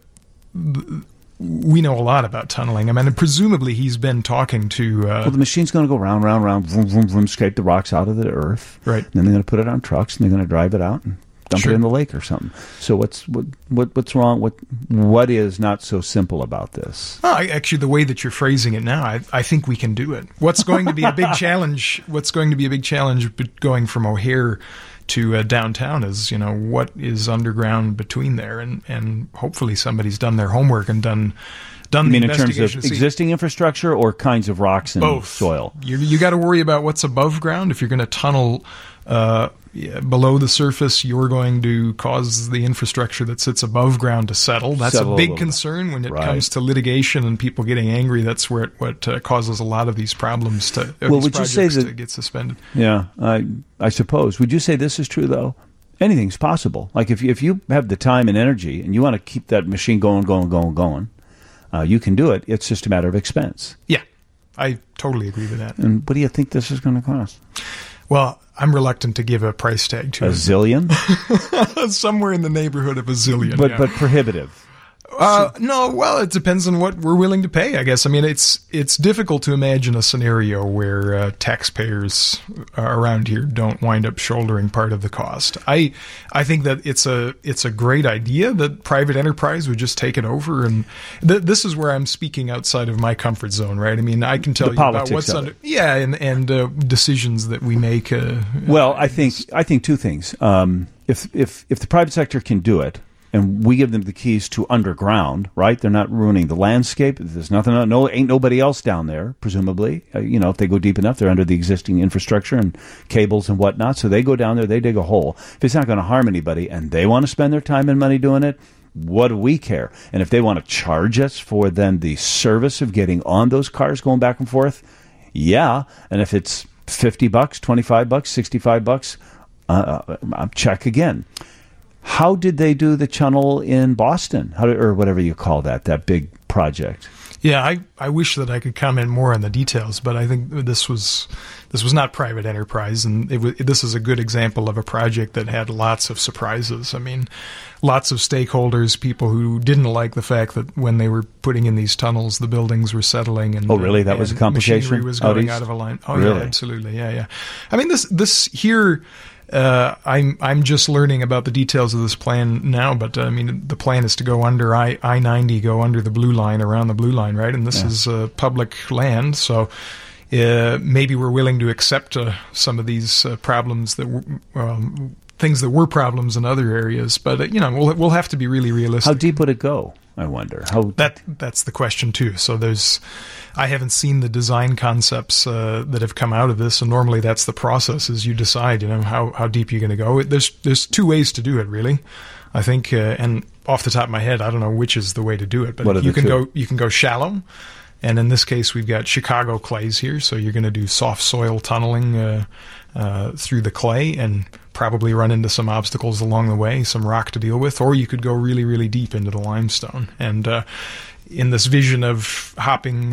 we know a lot about tunneling. I mean, presumably he's been talking to... well, the machine's going to go round, vroom, vroom, vroom, scrape the rocks out of the earth. Right. And then they're going to put it on trucks, and they're going to drive it out and dump it in the lake or something. So what's wrong? What is not so simple about this? Actually, the way that you're phrasing it now, I think we can do it. What's going to be a big challenge? What's going to be a big challenge going from O'Hare to downtown is, what is underground between there, and hopefully somebody's done their homework and done I mean, the in terms investigation. of existing infrastructure or kinds of rocks and both. Soil? You got to worry about what's above ground. If you're going to tunnel below the surface, you're going to cause the infrastructure that sits above ground to settle. That's a big concern when it comes to litigation and people getting angry. That's where what causes a lot of these problems to get suspended. Yeah, I suppose. Would you say this is true, though? Anything's possible. Like if you have the time and energy and you want to keep that machine going, you can do it. It's just a matter of expense. Yeah, I totally agree with that. And what do you think this is going to cost? Well, I'm reluctant to give a price tag to it. A zillion? Somewhere in the neighborhood of a zillion. But prohibitive. No, well, it depends on what we're willing to pay, I guess. I mean, it's difficult to imagine a scenario where taxpayers around here don't wind up shouldering part of the cost. I think that it's a great idea that private enterprise would just take it over, and this is where I'm speaking outside of my comfort zone, right? I mean, I can tell you about what's under, and decisions that we make. Well, I think two things. If the private sector can do it, and we give them the keys to underground, right? They're not ruining the landscape. There's ain't nobody else down there, presumably. If they go deep enough, they're under the existing infrastructure and cables and whatnot. So they go down there, they dig a hole. If it's not going to harm anybody and they want to spend their time and money doing it, what do we care? And if they want to charge us for then the service of getting on those cars going back and forth, yeah. And if it's $50, $25, $65, check again. How did they do the tunnel in Boston, or whatever you call that big project? Yeah, I wish that I could comment more on the details, but I think this was not private enterprise, and this is a good example of a project that had lots of surprises. I mean, lots of stakeholders, people who didn't like the fact that when they were putting in these tunnels, the buildings were settling. And really, that was a complication. Machinery was going out of line. Oh, really? Yeah, absolutely. Yeah. I mean, this here. I'm just learning about the details of this plan now, but I mean, the plan is to go under I-90, go under the blue line, around the blue line, right? And this is public land, so maybe we're willing to accept some of these problems things that were problems in other areas, but we'll have to be really realistic. How deep would it go? I wonder. That's the question too. So I haven't seen the design concepts that have come out of this, and normally that's the process: is you decide, how deep you're going to go. There's two ways to do it, really. I think, and off the top of my head, I don't know which is the way to do it, but you can go shallow. And in this case, we've got Chicago clays here, so you're going to do soft soil tunneling through the clay and probably run into some obstacles along the way, some rock to deal with, or you could go really, really deep into the limestone. And in this vision of hopping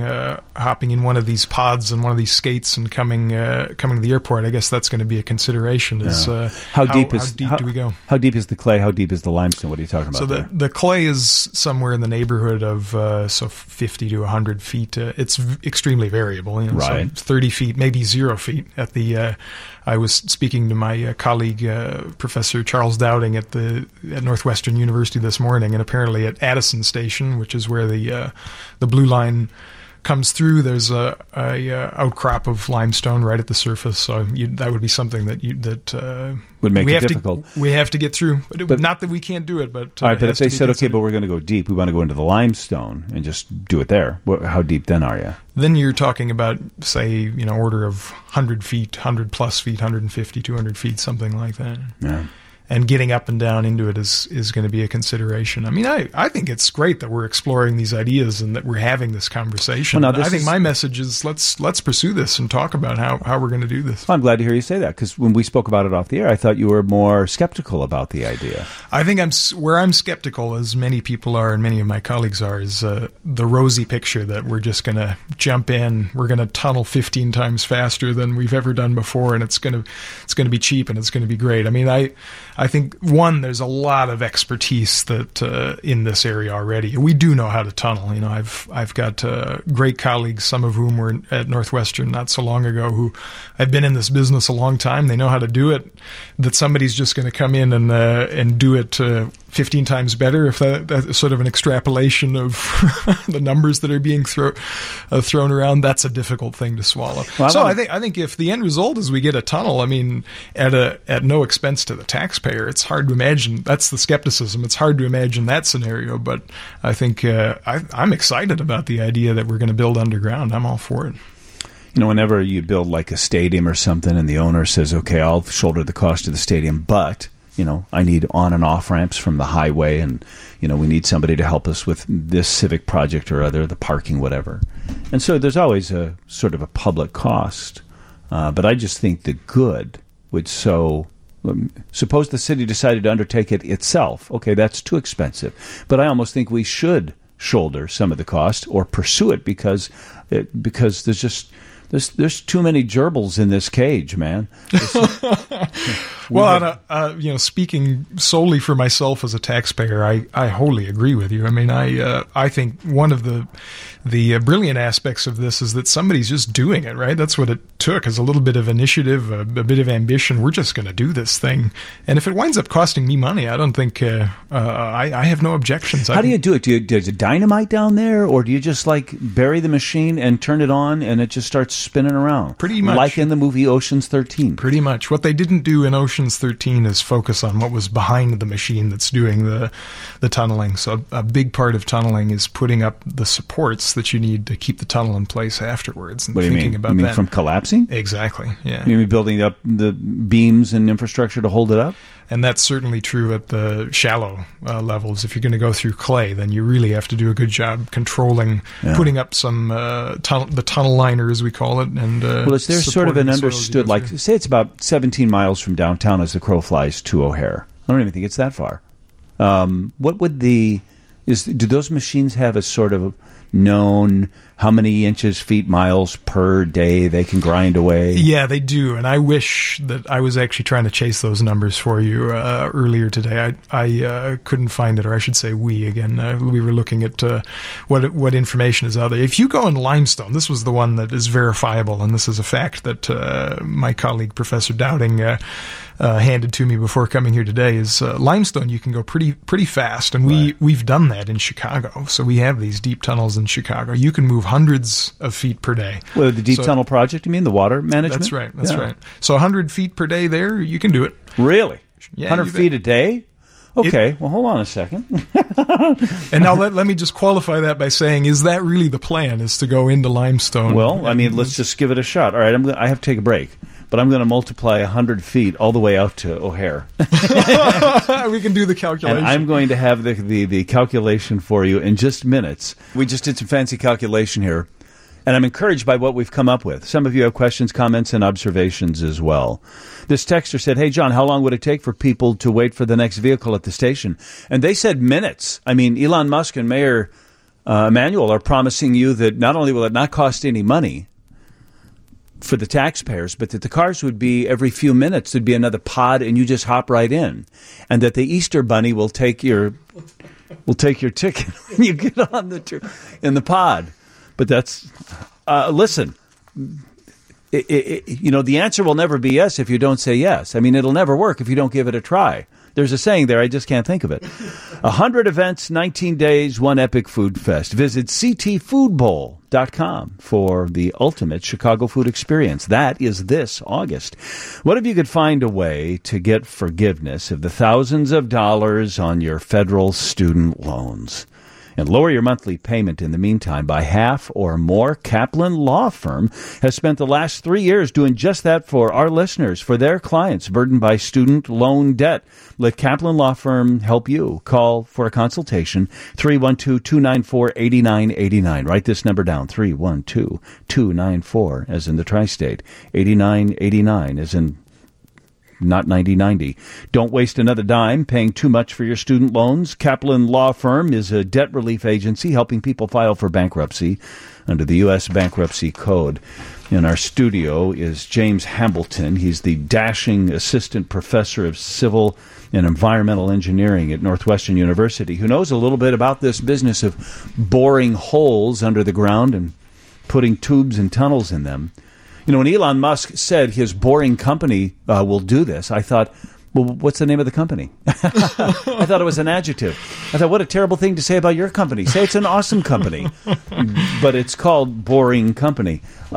in one of these pods and one of these skates and coming to the airport, I guess that's going to be a consideration. Is how deep do we go? How deep is the clay? How deep is the limestone? What are you talking about? So the clay is somewhere in the neighborhood of 50 to 100 feet. It's extremely variable. Right. So 30 feet, maybe 0 feet. At the I was speaking to my colleague Professor Charles Dowding at Northwestern University this morning, and apparently at Addison Station, which is where the Blue Line comes through, there's a outcrop of limestone right at the surface. So that would be something that would make it difficult. We have to get through. But not that we can't do it, but all right. But if they said, okay, but we're going to go deep, we want to go into the limestone and just do it there. How deep then are you? Then you're talking about, say, order of 100 feet, 100 plus feet, 150, 200 feet, something like that. Yeah. And getting up and down into it is going to be a consideration. I mean, I think it's great that we're exploring these ideas and that we're having this conversation. Well, I think my message is let's pursue this and talk about how we're going to do this. Well, I'm glad to hear you say that, because when we spoke about it off the air, I thought you were more skeptical about the idea. I think I'm skeptical, as many people are and many of my colleagues are, is the rosy picture that we're just going to jump in, we're going to tunnel 15 times faster than we've ever done before, and it's going to be cheap and it's going to be great. I mean, I think, one, there's a lot of expertise that in this area already. We do know how to tunnel. I've got great colleagues, some of whom were at Northwestern not so long ago, who have been in this business a long time. They know how to do it. That somebody's just going to come in and do it 15 times better, if that's sort of an extrapolation of the numbers that are being thrown around, that's a difficult thing to swallow. Well, I think if the end result is we get a tunnel, I mean, at no expense to the taxpayer, it's hard to imagine. That's the skepticism. It's hard to imagine that scenario, but I think I'm excited about the idea that we're going to build underground. I'm all for it. Whenever you build like a stadium or something and the owner says, okay, I'll shoulder the cost of the stadium, but I need on and off ramps from the highway, and, we need somebody to help us with this civic project or other, the parking, whatever. And so there's always a sort of a public cost. But I just think the good would suppose the city decided to undertake it itself. Okay, that's too expensive. But I almost think we should shoulder some of the cost or pursue it because there's just... There's too many gerbils in this cage, man. Well, speaking solely for myself as a taxpayer, I wholly agree with you. I mean, I think one of the brilliant aspects of this is that somebody's just doing it, right? That's what it took, is a little bit of initiative, a bit of ambition. We're just going to do this thing. And if it winds up costing me money, I don't think I have no objections. How do you do it? There's a dynamite down there, or do you just bury the machine and turn it on and it just starts spinning around? Pretty much. Like in the movie Ocean's 13. Pretty much. What they didn't do in Ocean's 13 is focus on what was behind the machine that's doing the tunneling. So a big part of tunneling is putting up the supports that you need to keep the tunnel in place afterwards. And what do you thinking mean? about You mean that. From collapsing? Exactly, yeah. You mean building up the beams and infrastructure to hold it up? And that's certainly true at the shallow levels. If you're going to go through clay, then you really have to do a good job controlling, putting up some the tunnel liner, as we call it. And well, is there sort of an understood, say it's about 17 miles from downtown as the crow flies to O'Hare. I don't even think it's that far. What would do those machines have a sort of known how many inches, feet, miles per day they can grind away? Yeah, they do. And I wish that I was actually trying to chase those numbers for you earlier today. I couldn't find it, or I should say we again. We were looking at what information is out there. If you go in limestone, this was the one that is verifiable, and this is a fact that my colleague, Professor Dowding, handed to me before coming here today, is limestone you can go pretty fast, and we've done that in Chicago. So we have these deep tunnels in Chicago. You can move hundreds of feet per day. Well, the deep tunnel project, you mean, the water management? That's right. That's right. So 100 feet per day there, you can do it. Really? Yeah, 100 feet a day? Okay, well, hold on a second. And now let me just qualify that by saying, is that really the plan, is to go into limestone? Well, I mean, let's just give it a shot. All right, I have to take a break. But I'm going to multiply 100 feet all the way out to O'Hare. We can do the calculation. And I'm going to have the calculation for you in just minutes. We just did some fancy calculation here, and I'm encouraged by what we've come up with. Some of you have questions, comments, and observations as well. This texter said, hey, John, how long would it take for people to wait for the next vehicle at the station? And they said minutes. I mean, Elon Musk and Mayor Emmanuel, are promising you that not only will it not cost any money for the taxpayers, but that the cars would be every few minutes. There'd be another pod, and you just hop right in, and that the Easter Bunny will take your ticket when you get on in the pod. But that's listen. The answer will never be yes if you don't say yes. I mean, it'll never work if you don't give it a try. There's a saying there, I just can't think of it. 100 events, 19 days, one epic food fest. Visit ctfoodbowl.com for the ultimate Chicago food experience. That is this August. What if you could find a way to get forgiveness of the thousands of dollars on your federal student loans and lower your monthly payment in the meantime by half or more? Kaplan Law Firm has spent the last 3 years doing just that for our listeners, for their clients burdened by student loan debt. Let Kaplan Law Firm help you. Call for a consultation, 312-294-8989. Write this number down, 312-294, as in the tri-state, 8989, as in not 9090. Don't waste another dime paying too much for your student loans. Kaplan Law Firm is a debt relief agency helping people file for bankruptcy under the U.S. Bankruptcy Code. In our studio is James Hambleton. He's the dashing assistant professor of civil and environmental engineering at Northwestern University, who knows a little bit about this business of boring holes under the ground and putting tubes and tunnels in them. You know, when Elon Musk said his boring company will do this, I thought, well, what's the name of the company? I thought it was an adjective. I thought, what a terrible thing to say about your company. Say it's an awesome company. But it's called Boring Company.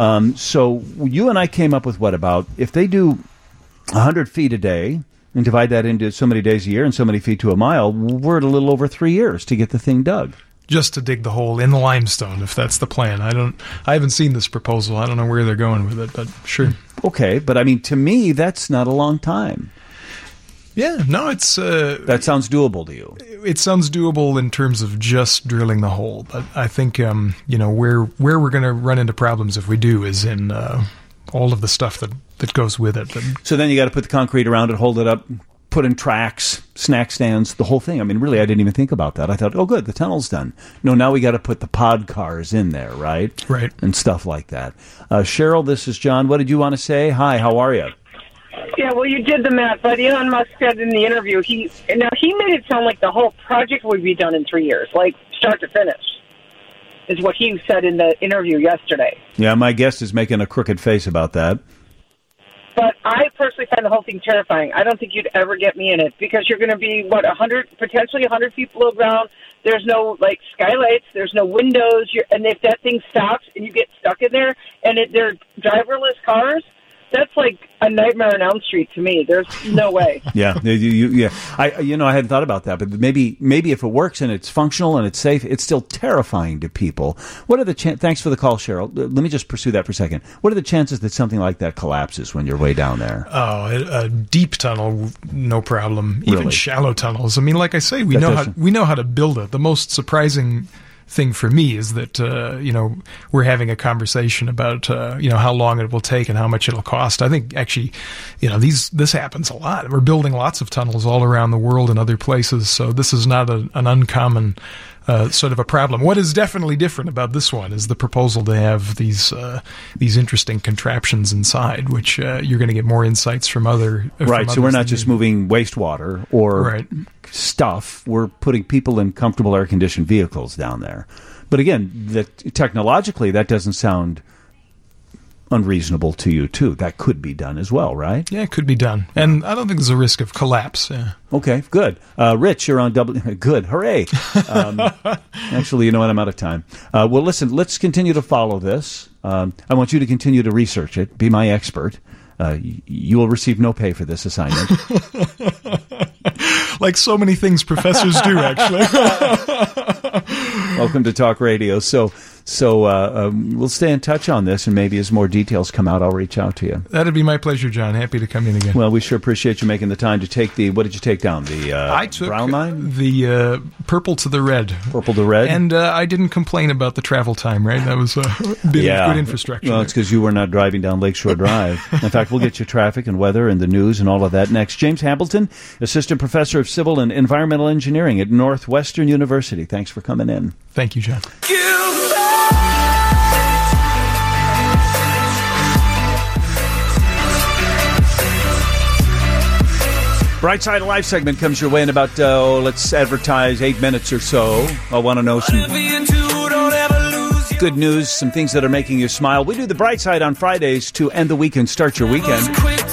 So you and I came up with if they do 100 feet a day and divide that into so many days a year and so many feet to a mile, we're at a little over 3 years to get the thing dug. Just to dig the hole in the limestone, if that's the plan. I haven't seen this proposal. I don't know where they're going with it, but sure. Okay, but I mean, to me, that's not a long time. Yeah, no, it's... that sounds doable to you. It sounds doable in terms of just drilling the hole, but I think, where we're going to run into problems if we do is in all of the stuff that goes with it. So then you got to put the concrete around it, hold it up, put in tracks, snack stands, the whole thing. I mean, really, I didn't even think about that. I thought, oh, good, the tunnel's done. No, now we got to put the pod cars in there, right? Right. And stuff like that. Cheryl, this is John. What did you want to say? Hi, how are you? Yeah, well, you did the math, but Elon Musk said in the interview, he made it sound like the whole project would be done in 3 years, like start to finish, is what he said in the interview yesterday. Yeah, my guest is making a crooked face about that. But I personally find the whole thing terrifying. I don't think you'd ever get me in it because you're going to be, potentially 100 feet below ground. There's no, skylights. There's no windows. And if that thing stops and you get stuck in there and they're driverless cars, that's like a Nightmare on Elm Street to me. There's no way. Yeah. I hadn't thought about that, but maybe if it works and it's functional and it's safe, it's still terrifying to people. What are the thanks for the call, Cheryl. Let me just pursue that for a second. What are the chances that something like that collapses when you're way down there? Oh, a deep tunnel, no problem. Even Really? Shallow tunnels. I mean, like I say, we know how to build it. The most surprising thing for me is that we're having a conversation about how long it will take and how much it'll cost. I think actually this happens a lot. We're building lots of tunnels all around the world and other places, so this is not an uncommon sort of a problem. What is definitely different about this one is the proposal to have these interesting contraptions inside, which you're going to get more insights from other. Right, so we're not just moving wastewater or stuff. We're putting people in comfortable air-conditioned vehicles down there. But again, technologically, that doesn't sound unreasonable to you, too. That could be done as well, right? Yeah, it could be done. And I don't think there's a risk of collapse. Yeah. Okay, good. Rich, you're on good. Hooray. Actually, you know what? I'm out of time. Well, listen, let's continue to follow this. I want you to continue to research it. Be my expert. You will receive no pay for this assignment. Like so many things professors do, actually. Welcome to Talk Radio. So So we'll stay in touch on this, and maybe as more details come out, I'll reach out to you. That'd be my pleasure, John. Happy to come in again. Well, we sure appreciate you making the time to take what did you take down? I took brown line? The purple to the red. Purple to red? And I didn't complain about the travel time, right? That was good infrastructure. Well, it's because you were not driving down Lakeshore Drive. In fact, we'll get you traffic and weather and the news and all of that next. James Hamilton, Assistant Professor of Civil and Environmental Engineering at Northwestern University. Thanks for coming in. Thank you, John. Bright Side of Life segment comes your way in about, let's advertise 8 minutes or so. I want to know some good news, some things that are making you smile. We do the Bright Side on Fridays to end the week and start your weekend.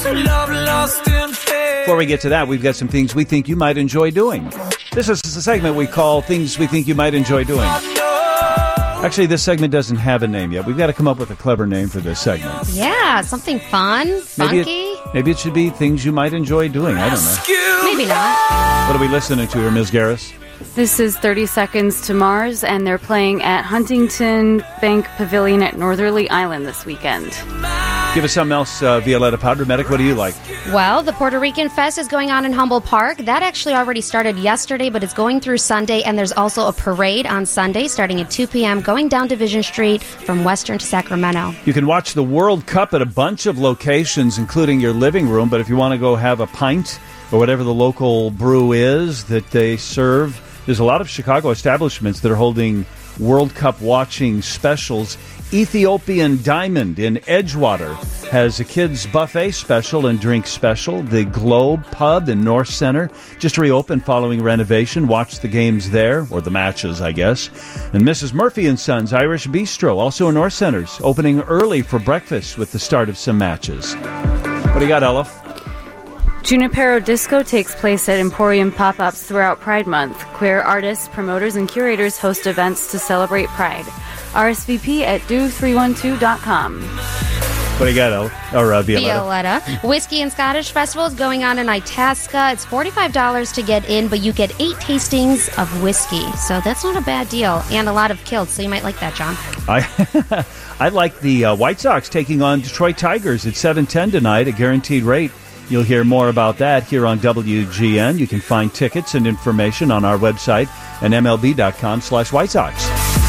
Before we get to that, we've got some things we think you might enjoy doing. This is a segment we call Things We Think You Might Enjoy Doing. Actually, this segment doesn't have a name yet. We've got to come up with a clever name for this segment. Yeah, something fun, funky. Maybe it should be Things You Might Enjoy Doing. I don't know. Maybe not. What are we listening to here, Ms. Garris? This is 30 Seconds to Mars, and they're playing at Huntington Bank Pavilion at Northerly Island this weekend. Give us something else, Violetta Powder Medic. What do you like? Well, the Puerto Rican Fest is going on in Humboldt Park. That actually already started yesterday, but it's going through Sunday, and there's also a parade on Sunday starting at 2 p.m. going down Division Street from Western to Sacramento. You can watch the World Cup at a bunch of locations, including your living room, but if you want to go have a pint or whatever the local brew is that they serve, there's a lot of Chicago establishments that are holding World Cup watching specials. Ethiopian Diamond in Edgewater has a kids' buffet special and drink special. The Globe Pub in North Center just reopened following renovation. Watch the games there, or the matches, I guess. And Mrs. Murphy and Sons Irish Bistro, also in North Center's, opening early for breakfast with the start of some matches. What do you got, Elif? Junipero Disco takes place at Emporium Pop-Ups throughout Pride Month. Queer artists, promoters, and curators host events to celebrate Pride. RSVP at do312.com. What do you got, Violetta? Whiskey and Scottish Festival is going on in Itasca. It's $45 to get in, but you get 8 tastings of whiskey. So that's not a bad deal. And a lot of kills, so you might like that, John. I like the White Sox taking on Detroit Tigers at 7:10 tonight, a guaranteed rate. You'll hear more about that here on WGN. You can find tickets and information on our website and MLB.com/White Sox.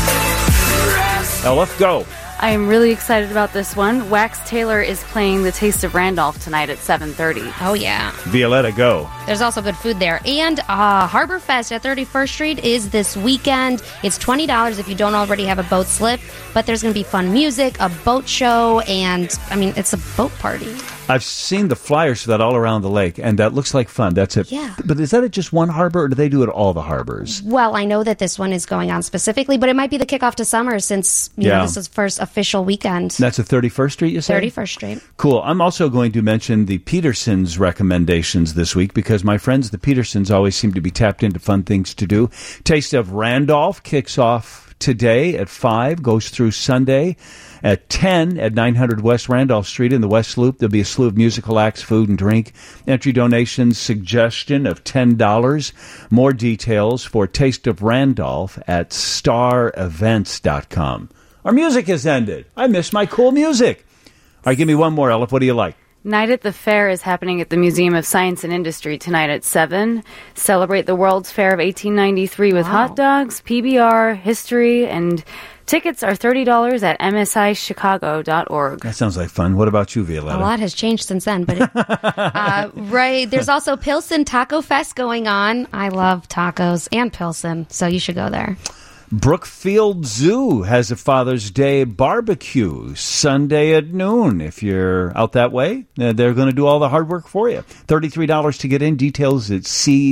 Elif, go. I am really excited about this one. Wax Taylor is playing The Taste of Randolph tonight at 7:30. Oh, yeah. Violetta, go. There's also good food there. And Harbor Fest at 31st Street is this weekend. It's $20 if you don't already have a boat slip. But there's going to be fun music, a boat show, and, it's a boat party. I've seen the flyers for that all around the lake, and that looks like fun. That's it. Yeah. But is that at just one harbor, or do they do it at all the harbors? Well, I know that this one is going on specifically, but it might be the kickoff to summer since this is first official weekend. That's at 31st Street, you said? 31st Street. Cool. I'm also going to mention the Petersons recommendations this week because my friends, the Petersons, always seem to be tapped into fun things to do. Taste of Randolph kicks off today at 5, goes through Sunday at 10 at 900 West Randolph Street in the West Loop. There'll be a slew of musical acts, food, and drink. Entry donations suggestion of $10. More details for Taste of Randolph at starevents.com. Our music has ended. I miss my cool music. All right, give me one more, Elif. What do you like? Night at the Fair is happening at the Museum of Science and Industry tonight at 7. Celebrate the World's Fair of 1893 with hot dogs, PBR, history, and tickets are $30 at msichicago.org. That sounds like fun. What about you, Violetta? A lot has changed since then, but right. There's also Pilsen Taco Fest going on. I love tacos and Pilsen, so you should go there. Brookfield Zoo has a Father's Day barbecue Sunday at noon. If you're out that way, they're going to do all the hard work for you. $33 to get in. Details at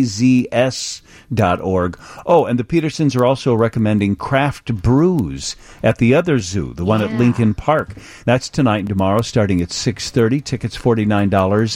czs.org. Oh, and the Petersons are also recommending craft brews at the other zoo, the one at Lincoln Park. That's tonight and tomorrow starting at 6:30. Tickets $49.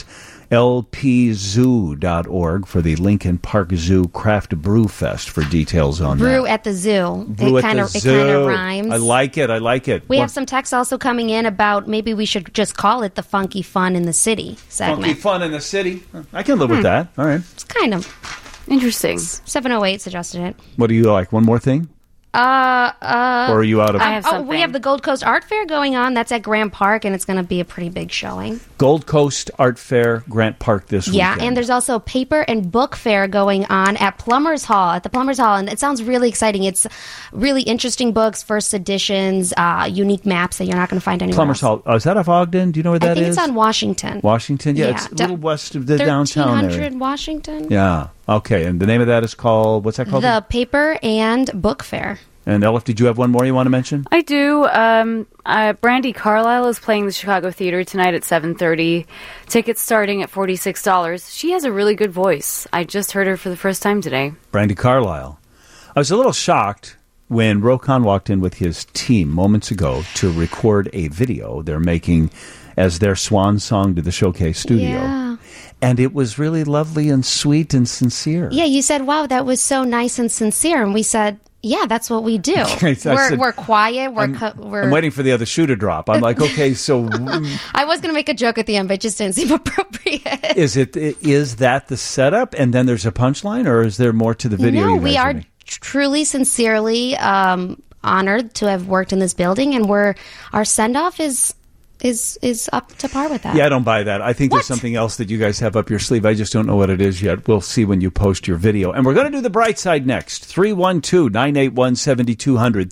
lpzoo.org for the Lincoln Park Zoo Craft Brew Fest for details on Brew that. at the zoo. Brew it at kind the of zoo. rhymes. I like it. We have some texts also coming in about maybe we should just call it the Funky Fun in the City segment. Funky Fun in the City. I can live with that. All right. It's kind of interesting. 708 suggested it. What do you like? One more thing? Or are you out of... we have the Gold Coast Art Fair going on. That's at Grant Park, and it's going to be a pretty big showing. Gold Coast Art Fair, Grant Park this weekend. Yeah, and there's also Paper and Book Fair going on at the Plumbers Hall, and it sounds really exciting. It's really interesting books, first editions, unique maps that you're not going to find anywhere Plumbers else. Hall. Is that off Ogden? Do you know where that is? I think it's on Washington. Washington? Yeah, it's a little west of the downtown area. 1300 Washington? Yeah. Okay, and the name of that is called, what's that called? The Paper and Book Fair. And Elif, did you have one more you want to mention? I do. Brandi Carlile is playing the Chicago Theater tonight at 7:30. Tickets starting at $46. She has a really good voice. I just heard her for the first time today. Brandi Carlile. I was a little shocked when Rokan walked in with his team moments ago to record a video they're making as their swan song to the Showcase studio. Yeah. And it was really lovely and sweet and sincere. Yeah, you said, wow, that was so nice and sincere. And we said, yeah, that's what we do. We're quiet. I'm waiting for the other shoe to drop. I'm like, okay, so... I was going to make a joke at the end, but it just didn't seem appropriate. Is that the setup and then there's a punchline, or is there more to the video? No, we are truly, sincerely honored to have worked in this building, and our send-off is up to par with that. Yeah, I don't buy that. I think there's something else that you guys have up your sleeve. I just don't know what it is yet. We'll see when you post your video. And we're going to do the bright side next. 312-981-7200.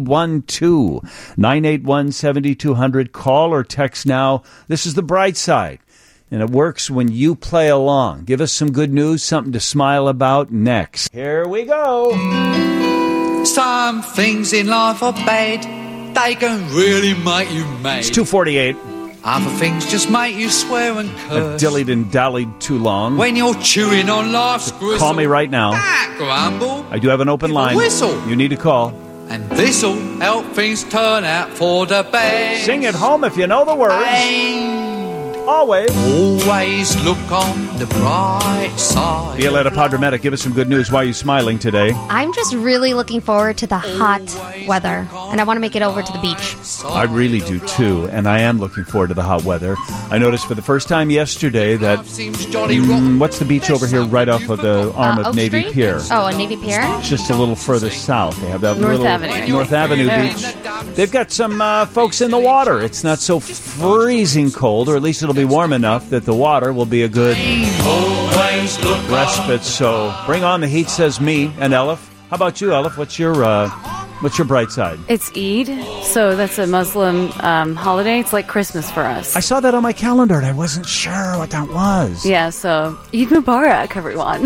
312-981-7200. Call or text now. This is the bright side. And it works when you play along. Give us some good news, something to smile about next. Here we go. Some things in life are bad. They can really make you mad. It's 2:48. Other things just make you swear and curse. I've dillied and dallied too long. When you're chewing on life's gristle. Call me right now. Grumble. I do have an open line. Whistle. You need to call. And this'll help things turn out for the best. Sing at home if you know the words. Always look on the bright side. Violetta Padrametta, give us some good news. Why are you smiling today? I'm just really looking forward to the hot weather, and I want to make it over to the beach. I really do, too, and I am looking forward to the hot weather. I noticed for the first time yesterday that, what's the beach over here right off of the arm of Oak Navy Street? Pier? Oh, a Navy Pier? It's just a little further south. They have that North Avenue. North Avenue Beach. They've got some folks in the water. It's not so freezing cold, or at least it'll be warm enough that the water will be a good respite. So bring on the heat, says me and Elif. How about you, Elif? What's your bright side? It's Eid, so that's a Muslim holiday. It's like Christmas for us. I saw that on my calendar, and I wasn't sure what that was. Yeah, so Eid Mubarak, everyone.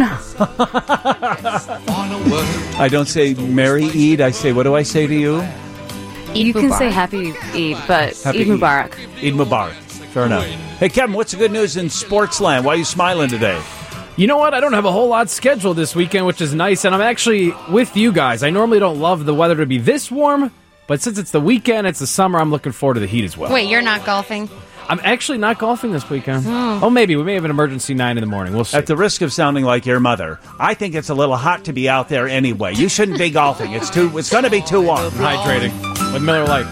I don't say Merry Eid. I say, what do I say to you? You can say Happy Eid, but Happy Eid Mubarak. Eid Mubarak. Fair enough. Hey, Kevin, what's the good news in Sportsland? Why are you smiling today? You know what? I don't have a whole lot scheduled this weekend, which is nice, and I'm actually with you guys. I normally don't love the weather to be this warm, but since it's the weekend, it's the summer, I'm looking forward to the heat as well. Wait, you're not golfing? I'm actually not golfing this weekend. Oh, maybe. We may have an emergency 9 in the morning. We'll see. At the risk of sounding like your mother, I think it's a little hot to be out there anyway. You shouldn't be golfing. It's going to be too warm. Hydrating with Miller Lite.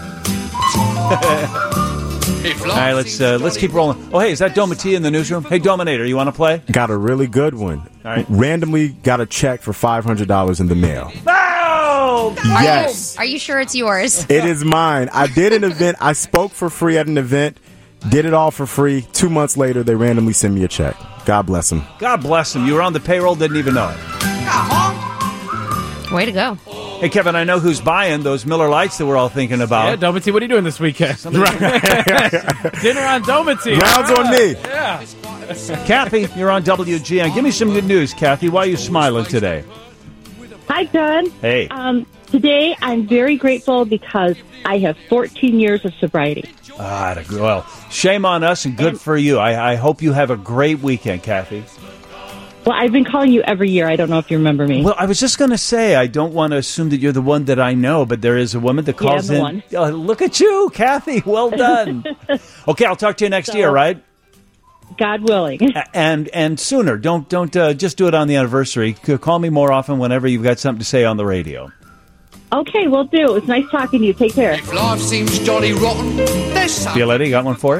All right, let's keep rolling. Oh, hey, is that Domati in the newsroom? Hey, Dominator, you want to play? Got a really good one. All right. Randomly got a check for $500 in the mail. No! Yes. Are you sure it's yours? It is mine. I did an event. I spoke for free at an event. Did it all for free. 2 months later, they randomly sent me a check. God bless them. God bless them. You were on the payroll, didn't even know it. Way to go. Hey, Kevin, I know who's buying those Miller Lights that we're all thinking about. Yeah, Domati, what are you doing this weekend? Dinner on Domati. Rounds on me. Yeah. Kathy, you're on WGN. Give me some good news, Kathy. Why are you smiling today? Hi, John. Hey. Today, I'm very grateful because I have 14 years of sobriety. Well, shame on us and good for you. I hope you have a great weekend, Kathy. Well, I've been calling you every year. I don't know if you remember me. Well, I was just going to say, I don't want to assume that you're the one that I know, but there is a woman that calls I'm the in. one. Look at you, Kathy. Well done. Okay, I'll talk to you next year, right? God willing. And sooner. Don't just do it on the anniversary. Call me more often whenever you've got something to say on the radio. Okay, will do. It's nice talking to you. Take care. If life seems jolly rotten, there's some. Violetta, you got one for us?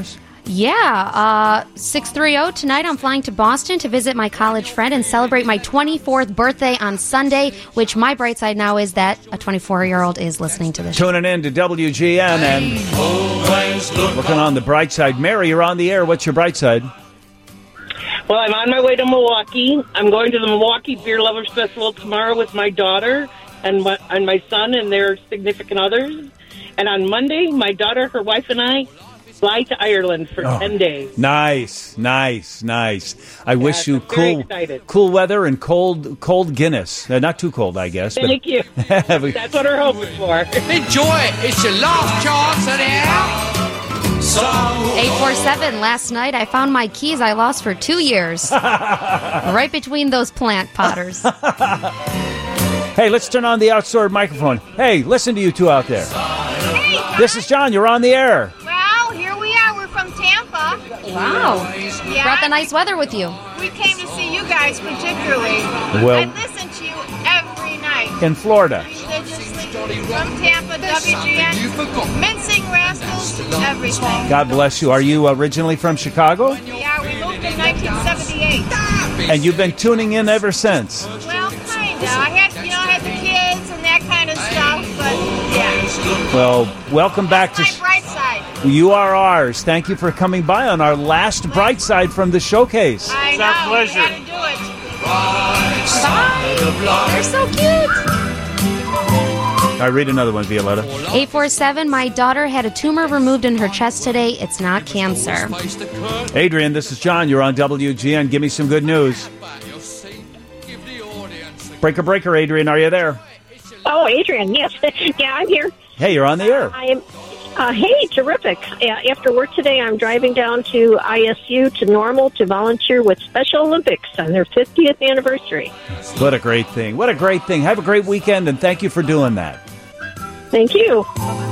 Yeah, 630 tonight I'm flying to Boston to visit my college friend and celebrate my 24th birthday on Sunday, which my bright side now is that a 24-year-old is listening to this show. Tuning in to WGN and looking on the bright side. Mary, you're on the air. What's your bright side? Well, I'm on my way to Milwaukee. I'm going to the Milwaukee Beer Lovers Festival tomorrow with my daughter and my son and their significant others. And on Monday, my daughter, her wife, and I fly to Ireland for 10 days. Nice. I wish you excited. cool weather and cold Guinness. Not too cold, I guess. Thank you. That's what we're hoping for. Enjoy it. It's your last chance at it. 847, last night I found my keys I lost for 2 years. Right between those plant potters. Hey, let's turn on the outdoor microphone. Hey, listen to you two out there. Hey, this is John. You're on the air. Well, here we are. We're from Tampa. Wow. Yeah. Brought the nice weather with you. We came to see you guys particularly. Well, I listen to you every night. In Florida. Religiously. From Tampa, WGN, Mincing Rascals, everything. God bless you. Are you originally from Chicago? Yeah, we moved in 1978. And you've been tuning in ever since? Well, kind of. I had the kids and that kind of stuff, but yeah. Well, welcome back to... my bright side. You are ours. Thank you for coming by on our last bright side from the showcase. I know. It's our pleasure. We Bye. They're so cute. All right, read another one, Violetta. 847, my daughter had a tumor removed in her chest today. It's not cancer. Adrian, this is John. You're on WGN. Give me some good news. Breaker, Adrian, are you there? Oh, Adrian, yes. Yeah, I'm here. Hey, you're on the air. I am. Hey, terrific. After work today, I'm driving down to ISU to Normal to volunteer with Special Olympics on their 50th anniversary. What a great thing. What a great thing. Have a great weekend, and thank you for doing that. Thank you.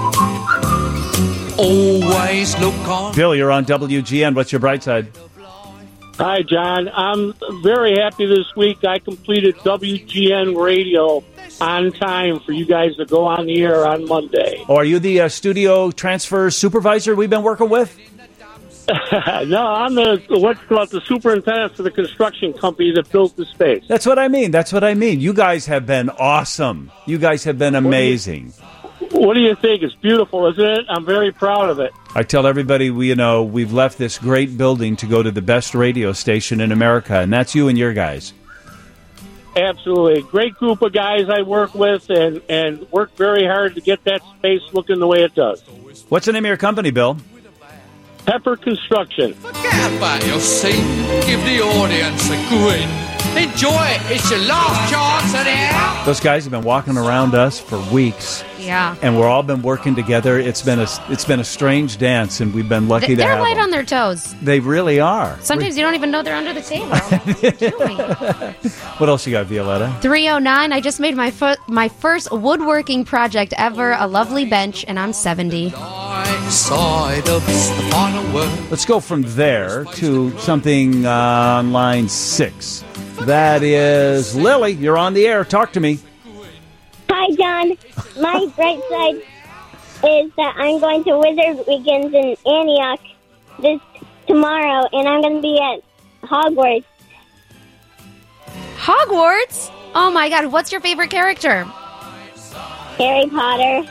Always look on. Bill, you're on WGN. What's your bright side? Hi, John. I'm very happy this week. I completed WGN radio on time for you guys to go on the air on Monday. Oh, are you the studio transfer supervisor we've been working with? No, I'm the superintendent for the construction company that built the space. That's what I mean. You guys have been awesome. You guys have been amazing. What do you think? It's beautiful, isn't it? I'm very proud of it. I tell everybody we've left this great building to go to the best radio station in America, and that's you and your guys. Absolutely. Great group of guys I work with and work very hard to get that space looking the way it does. What's the name of your company, Bill? Pepper Construction. Forget about your seat. Give the audience a grin. Enjoy it. It's your last chance at it. Those guys have been walking around us for weeks. Yeah. And we're all been working together. It's been a strange dance, and we've been lucky to have They're light them. on their toes. They really are. Sometimes you don't even know they're under the table. What else you got, Violetta? 309, I just made my first woodworking project ever, a lovely bench, and I'm 70. Side of the final word. Let's go from there to something on line 6. That is Lily. You're on the air. Talk to me. Hi, John. My bright side is that I'm going to Wizard Weekends in Antioch tomorrow, and I'm going to be at Hogwarts. Hogwarts? Oh, my God. What's your favorite character? Harry Potter.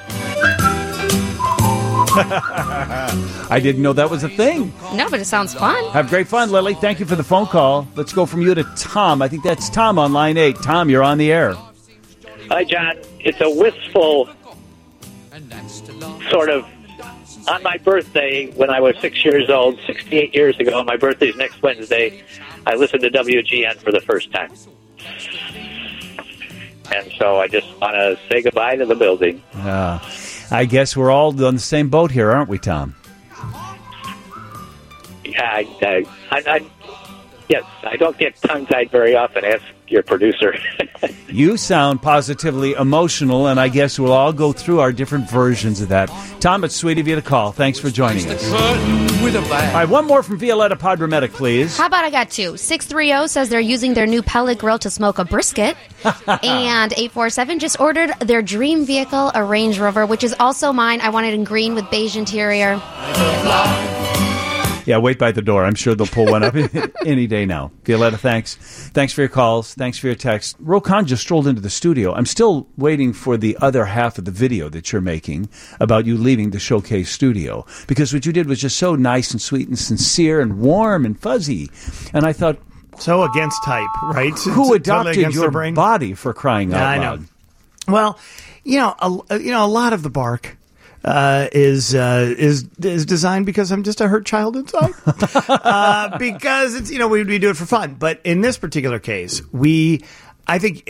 I didn't know that was a thing. No, but it sounds fun. Have great fun, Lily. Thank you for the phone call. Let's go from you to Tom. I think that's Tom on line 8. Tom, you're on the air. Hi, John. It's a wistful sort of, on my birthday, when I was 6 years old, 68 years ago, my birthday's next Wednesday, I listened to WGN for the first time. And so I just want to say goodbye to the building. I guess we're all on the same boat here, aren't we, Tom? Yeah, yes, I don't get tongue-tied very often. Ask your producer. You sound positively emotional, and I guess we'll all go through our different versions of that. Tom, it's sweet of you to call. Thanks for joining us. All right, one more from Violetta Podrometic, please. How about I got 2? 630 says they're using their new pellet grill to smoke a brisket. And 847 just ordered their dream vehicle, a Range Rover, which is also mine. I want it in green with beige interior. Yeah, wait by the door. I'm sure they'll pull one up any day now. Violetta, thanks. Thanks for your calls. Thanks for your text. Rokan just strolled into the studio. I'm still waiting for the other half of the video that you're making about you leaving the Showcase studio, because what you did was just so nice and sweet and sincere and warm and fuzzy. And I thought... So against type, right? Who adopted totally your body for crying out loud? I know. Well, a lot of the bark is designed because I'm just a hurt child inside. Because it's we do it for fun, but in this particular case, I think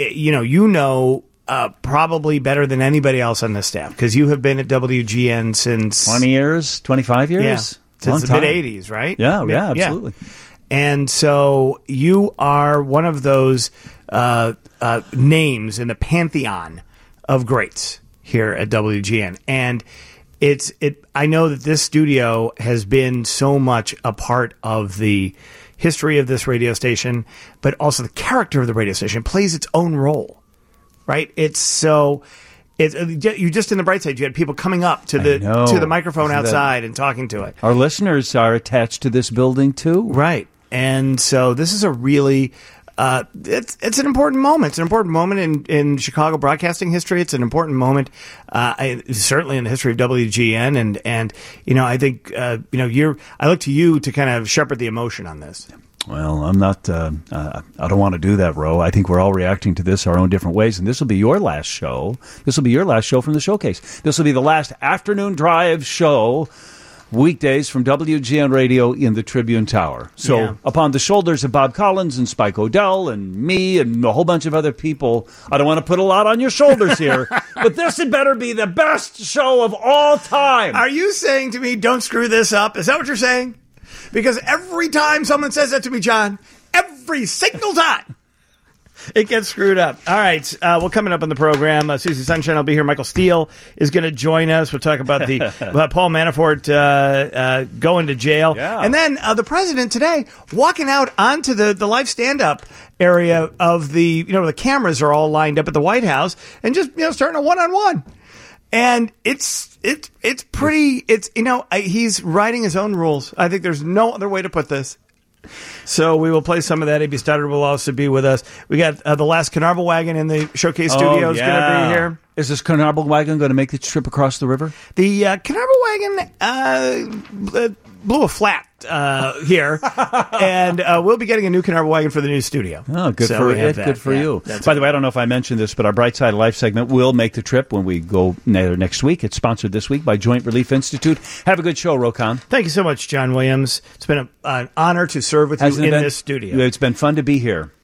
probably better than anybody else on this staff, because you have been at WGN since 20 years, 25 years, since the mid '80s, right? Yeah, absolutely. And so you are one of those names in the pantheon of greats here at WGN. And I know that this studio has been so much a part of the history of this radio station, but also the character of the radio station. It plays its own role, right? You just in the bright side, you had people coming up to the microphone outside and talking to it. Our listeners are attached to this building too. Right. And so this is a really... it's an important moment. It's an important moment in Chicago broadcasting history. It's an important moment, certainly in the history of WGN. And I think I look to you to kind of shepherd the emotion on this. Well, I'm not. I don't want to do that, Ro. I think we're all reacting to this our own different ways, and this will be your last show. This will be your last show from the Showcase. This will be the last afternoon drive show. Weekdays from WGN Radio in the Tribune Tower. So upon the shoulders of Bob Collins and Spike O'Dell and me and a whole bunch of other people, I don't want to put a lot on your shoulders here, but this had better be the best show of all time. Are you saying to me, don't screw this up? Is that what you're saying? Because every time someone says that to me, John, every single time, it gets screwed up. All right. Well, coming up on the program, Susie Sunshine will be here. Michael Steele is going to join us. We'll talk about about Paul Manafort going to jail. Yeah. And then the president today walking out onto the live stand-up area of the cameras are all lined up at the White House and just, starting a one-on-one. And it's pretty, he's writing his own rules. I think there's no other way to put this. So we will play some of that. A.B. Studdard will also be with us. We got the last Carnarvon wagon in the Showcase studio is going to be here. Is this Carnarvon wagon going to make the trip across the river? The Carnarvon wagon blew a flat here, and we'll be getting a new Carnarvon wagon for the new studio. Oh, good for it. Good for you. By the way, I don't know if I mentioned this, but our Bright Side of Life segment will make the trip when we go next week. It's sponsored this week by Joint Relief Institute. Have a good show, Rokan. Thank you so much, John Williams. It's been an honor to serve with you in this studio. It's been fun to be here.